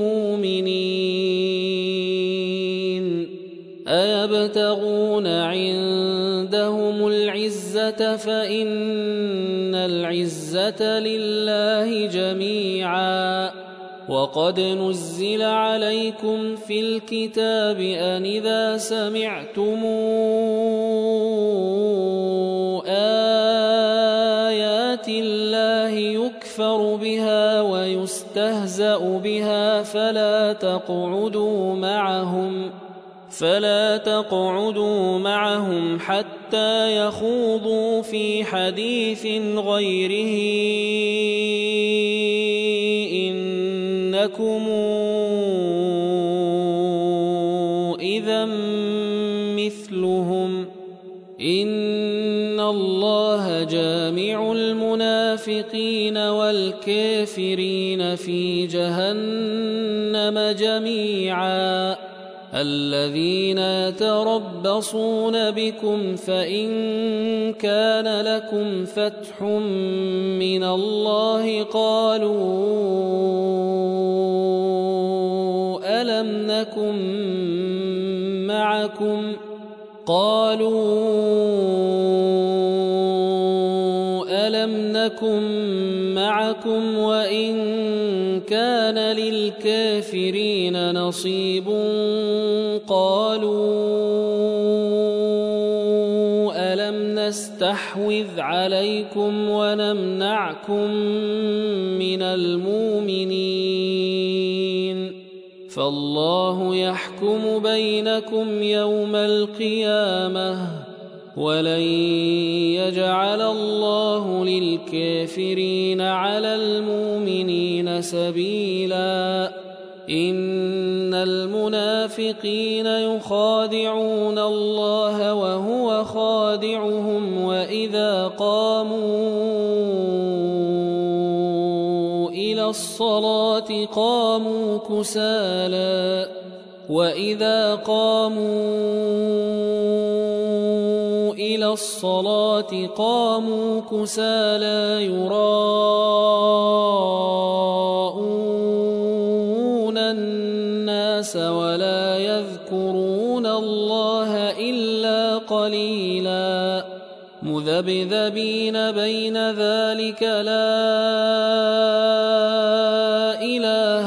المؤمنين أيبتغون عندهم العزة فإن العزة لله جميعا وقد نزل عليكم في الكتاب أن إذا سمعتم يُكْفَرُ بِهَا وَيُسْتَهْزَأُ بِهَا فلا تقعدوا معهم حتى يخوضوا في حديث غيره إنكم إذا مثلهم إن الله جامع المنافقين والكافرين في جهنم جميعا الذين يتربصون بكم فإن كان لكم فتح من الله قالوا ألم نكن معكم وإن كان للكافرين نصيب قالوا ألم نستحوذ عليكم ونمنعكم من المؤمنين فالله يحكم بينكم يوم القيامة ولن يجعل الله للكافرين على المؤمنين سبيلا إن المنافقين يخادعون الله وهو خادعهم وإذا قاموا إلى الصلاة قاموا كسالى يراءون الناس ولا يذكرون الله إلا قليلا مذبذبين بين ذلك لا إله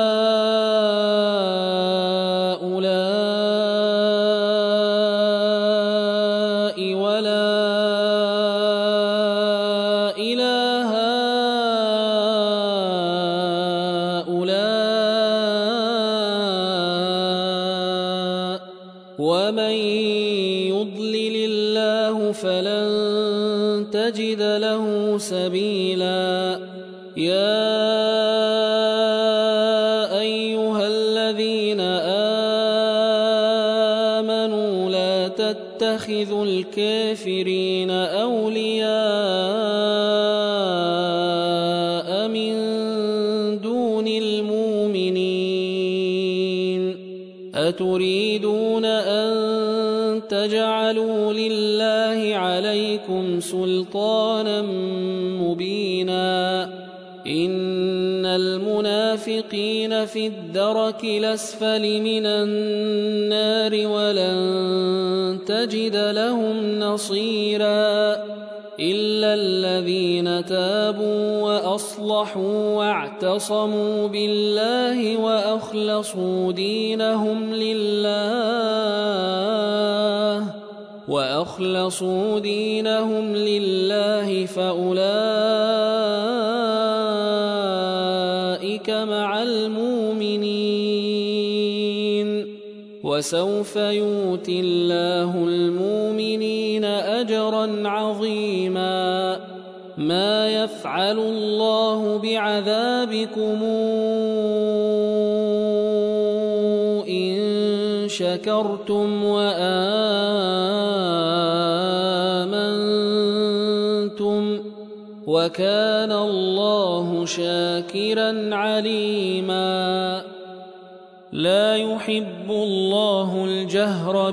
ومن يضلل الله فلن تجد له سبيلا يا أيها الذين آمنوا لا تتخذوا الكافرين أولياء من دون المؤمنين أتريدون أن تجعلوا لله عليكم سلطانا مبينا إن المنافقين في الدرك الأسفل من النار ولن تجد لهم نصيرا إلا الذين تابوا وأصلحوا واعتصموا بالله وأخلصوا دينهم لله فأولئك مع المؤمنين وسوف يؤتي الله المؤمنين أجرا عظيما ما يفعل الله بعذابكم إن شكرتم وآمنتم وكان الله شاكرا عليما لا يحب الله الجهر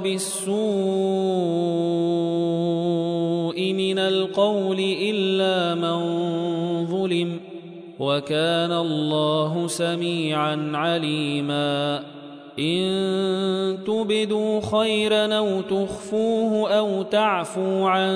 بالسوء من القول إلا من ظلم وكان الله سميعا عليما إن تبدوا خيرا أو تخفوه أو تعفوا عن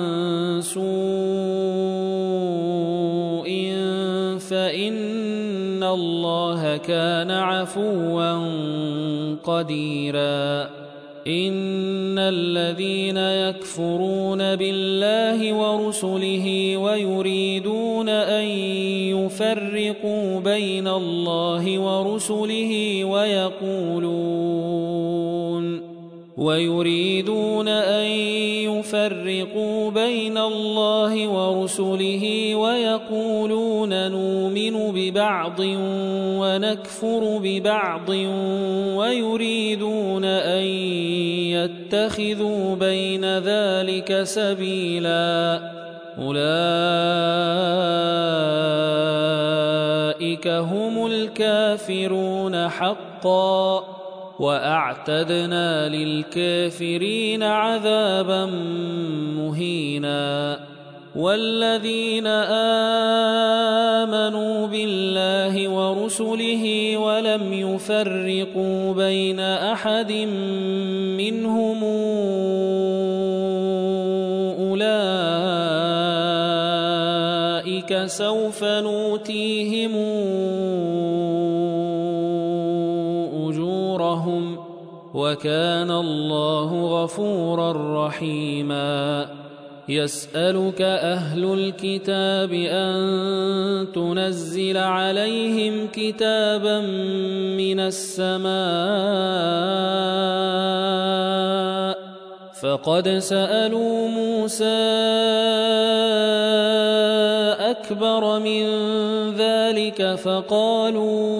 سوء فإن الله كان عفوا قديرا إن الذين يكفرون بالله ورسله ويريدون أن يفرقوا بين الله ورسله ويريدون أن يفرقوا بين الله ورسله ويقولون نؤمن ببعض ونكفر ببعض ويريدون أن يتخذوا بين ذلك سبيلا أولئك هم الكافرون حقا وأعتدنا للكافرين عذابا مهينا والذين آمنوا بالله ورسله ولم يفرقوا بين أحد منهم أولئك سوف نؤتيهم أجورهم وكان الله غفورا رحيما يسألك أهل الكتاب أن تنزل عليهم كتابا من السماء فقد سألوا موسى أكبر من ذلك فقالوا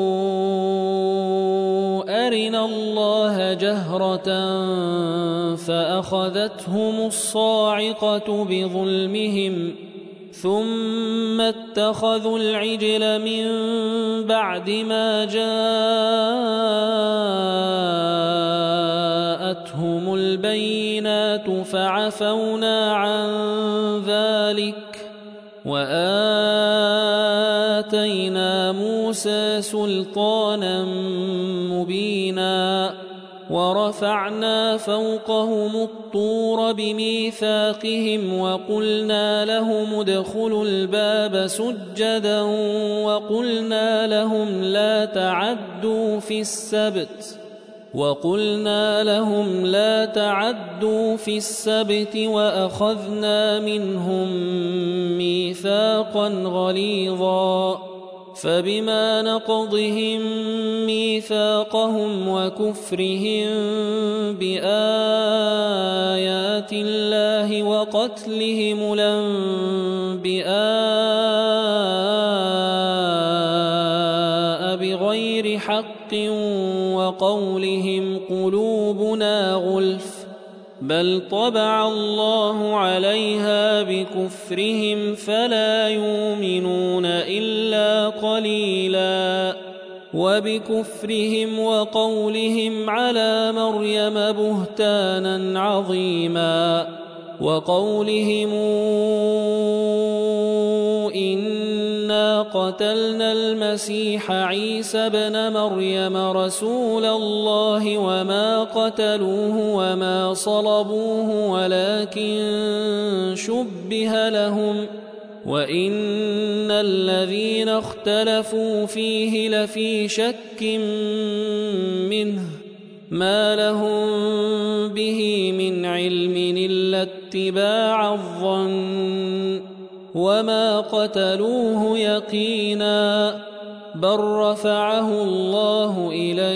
أرنا الله جهرة فأخذتهم الصاعقة بظلمهم ثم اتخذوا العجل من بعد ما جاءتهم البينات فعفونا عن ذلك وآتينا موسى سلطانا مبينا ورفعنا فوقهم الطور بميثاقهم وقلنا لهم ادخلوا الباب سجدا وقلنا لهم لا تعدوا في السبت وأخذنا منهم ميثاقا غليظا فبما نقضهم ميثاقهم وكفرهم بآيات الله وقتلهم الأنبياء بغير حق وقولهم قلوبنا غلف بل طبع الله عليها بكفرهم فلا يؤمنون إلا قليلا وبكفرهم وقولهم على مريم بهتانا عظيما وقولهم إنا قتلنا المسيح عيسى ابن مريم رسول الله وما قتلوه وما صلبوه ولكن شبه لهم وإن الذين اختلفوا فيه لفي شك منه ما لهم به من علم إلا اتباع الظن وما قتلوه يقينا بل رفعه الله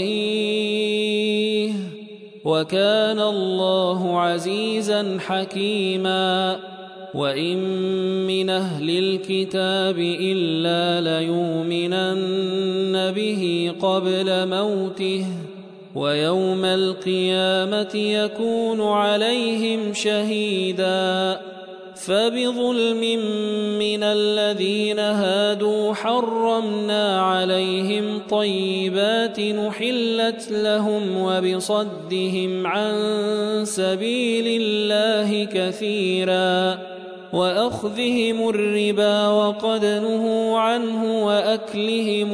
إليه وكان الله عزيزا حكيما وإن من أهل الكتاب إلا ليؤمنن به قبل موته ويوم القيامة يكون عليهم شهيدا فبظلم من الذين هادوا حرمنا عليهم طيبات نحلت لهم وبصدهم عن سبيل الله كثيرا وأخذهم الربا وقد نهوا عنه وأكلهم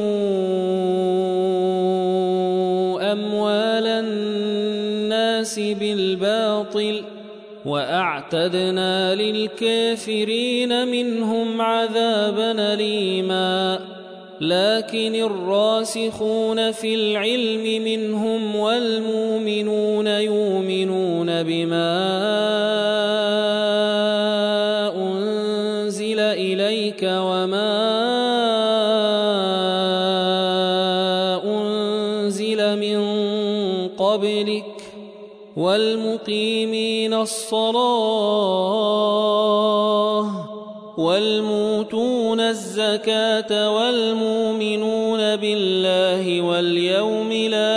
أموال الناس بالباطل وأعتدنا للكافرين منهم عذابا أليما لكن الراسخون في العلم منهم والمؤمنون يؤمنون بما أنزل إليك وما والمقيمين الصلاة والموتون الزكاة والمؤمنون بالله واليوم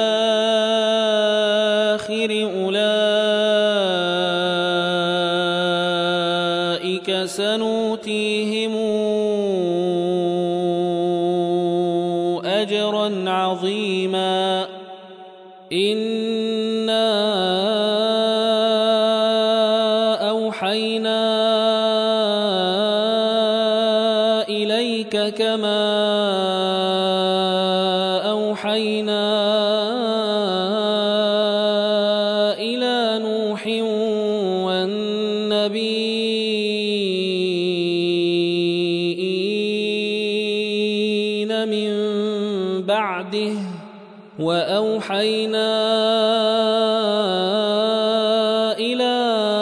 الآخر أولئك سنؤتيهم أجرا عظيما إنا أوحينا إليك كما أوحينا إلى نوح والنبيين من بعده وأوحينا إلى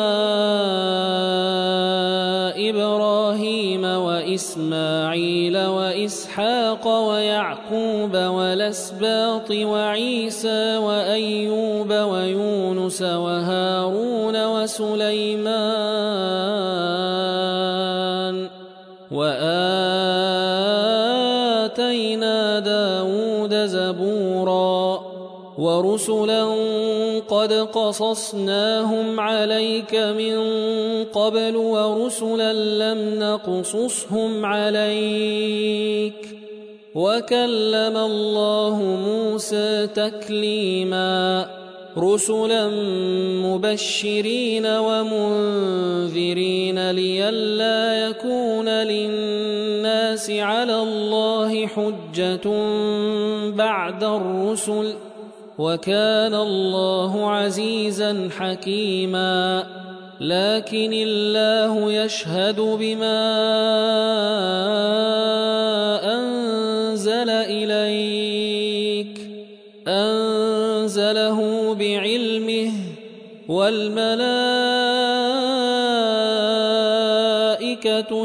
إبراهيم وإسماعيل وإسحاق ويعقوب والأسباط وعيسى وأيوب ويونس وهارون وسليمان وآتينا داود زبورا ورسلا قد قصصناهم عليك من قبل ورسلا لم نقصصهم عليك وكلم الله موسى تكليما رسلا مبشرين ومنذرين لئلا يكون للناس على الله حجة بعد الرسل وكان الله عزيزا حكيما لكن الله يشهد بما أنزل إليك أنزله بعلمه والملائكة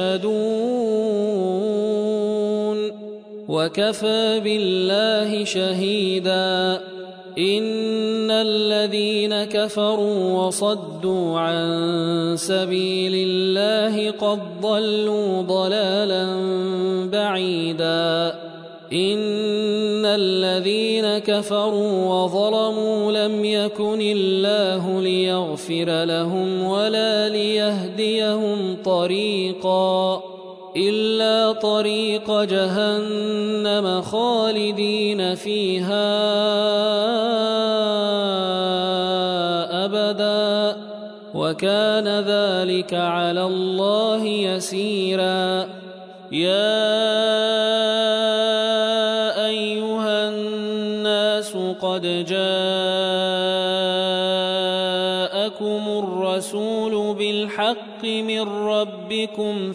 يشهدون وكفى بالله شهيدا إن الذين كفروا وصدوا عن سبيل الله قد ضلوا ضلالا بعيدا إن الذين كفروا وظلموا لم يكن الله ليغفر لهم ولا ليهديهم طريقا إلا طريق جهنم خالدين فيها أبدا وكان ذلك على الله يسيرا يا أيها الناس قد جاءكم الرسول بالحق من ربكم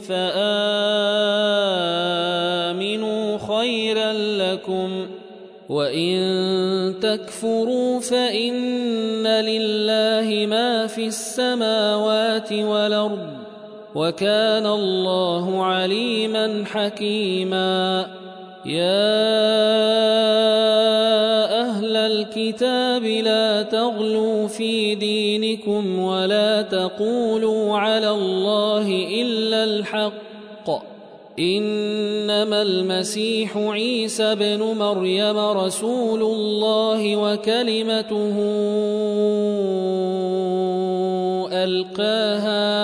فآمنوا خيرا لكم وإن تكفروا فإن لله ما في السماوات والأرض وكان الله عليما حكيما يا أهل الكتاب لا تغلوا في دينكم ولا تقولوا على الله إلا الحق إنما المسيح عيسى بن مريم رسول الله وكلمته ألقاها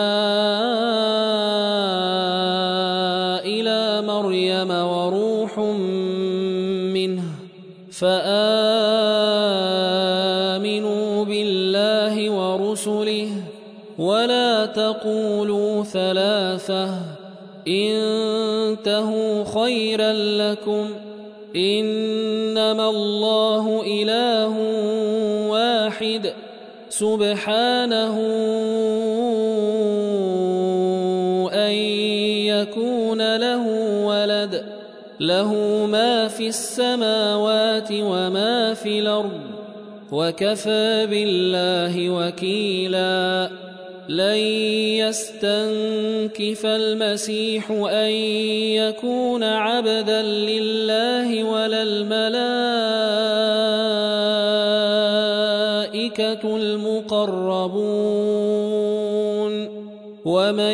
إلى مريم وروح منه فآمنوا بالله ورسله ولا تقولوا ثلاثة انتهوا خيرا لكم إنما الله إله واحد سبحانه أن يكون له ولد له ما في السماوات وما في الأرض وكفى بالله وكيلا لن يستنكف المسيح أن يكون عبدا لله ولا الملائكة والملائكة المقربون ومن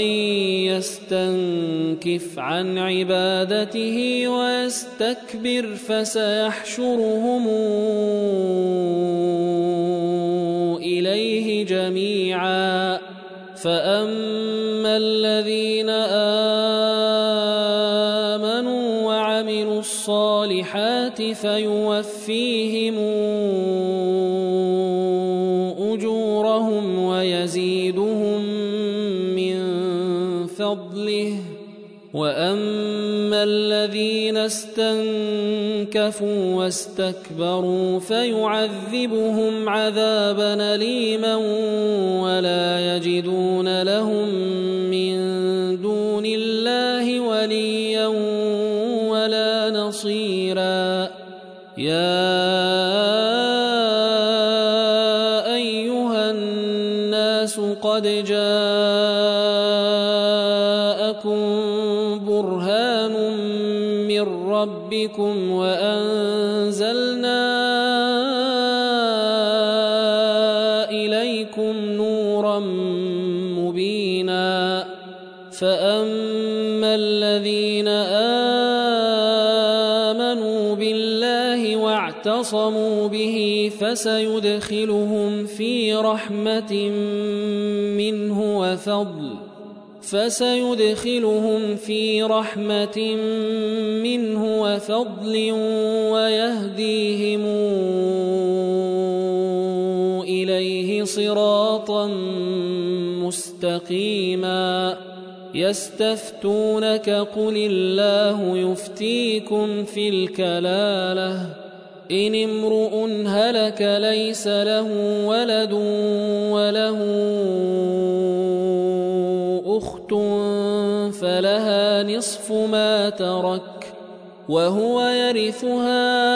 يستنكف عن عبادته ويستكبر فسيحشرهم إليه جميعا فأما الذين آمنوا وعملوا الصالحات فيوفيهم أجورهم ويزيدهم من فضله وأما الذين استنكفوا واستكبروا فيعذبهم عذابا أليما ولا يجدون لهم من دون الله وليا ولا نصيرا يا أيها الناس قد جاءكم برهان من ربكم وأنزلنا إليكم نورا مبينا فأما الذين آمنوا بالله واعتصموا به فسيدخلهم في رحمة منه وفضل ويهديهم إليه صراطا مستقيما يستفتونك قل الله يفتيكم في الكلالة إن امرؤ هلك ليس له ولد وله أخت فلها نصف ما ترك وهو يرثها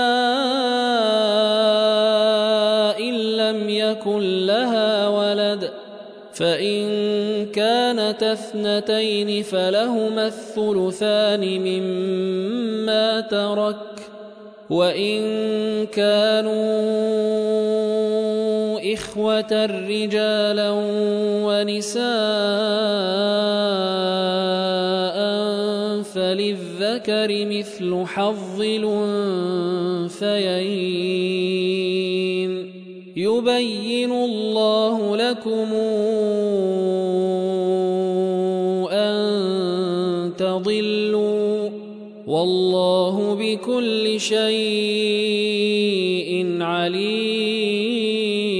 إن لم يكن لها ولد فإن كانت اثنتين فلهما الثلثان مما ترك وإن كانوا إخوة رجالا ونساء فللذكر مثل حظ الأنثيين يبين الله لكم أن تضلوا والله بكل شيء عليم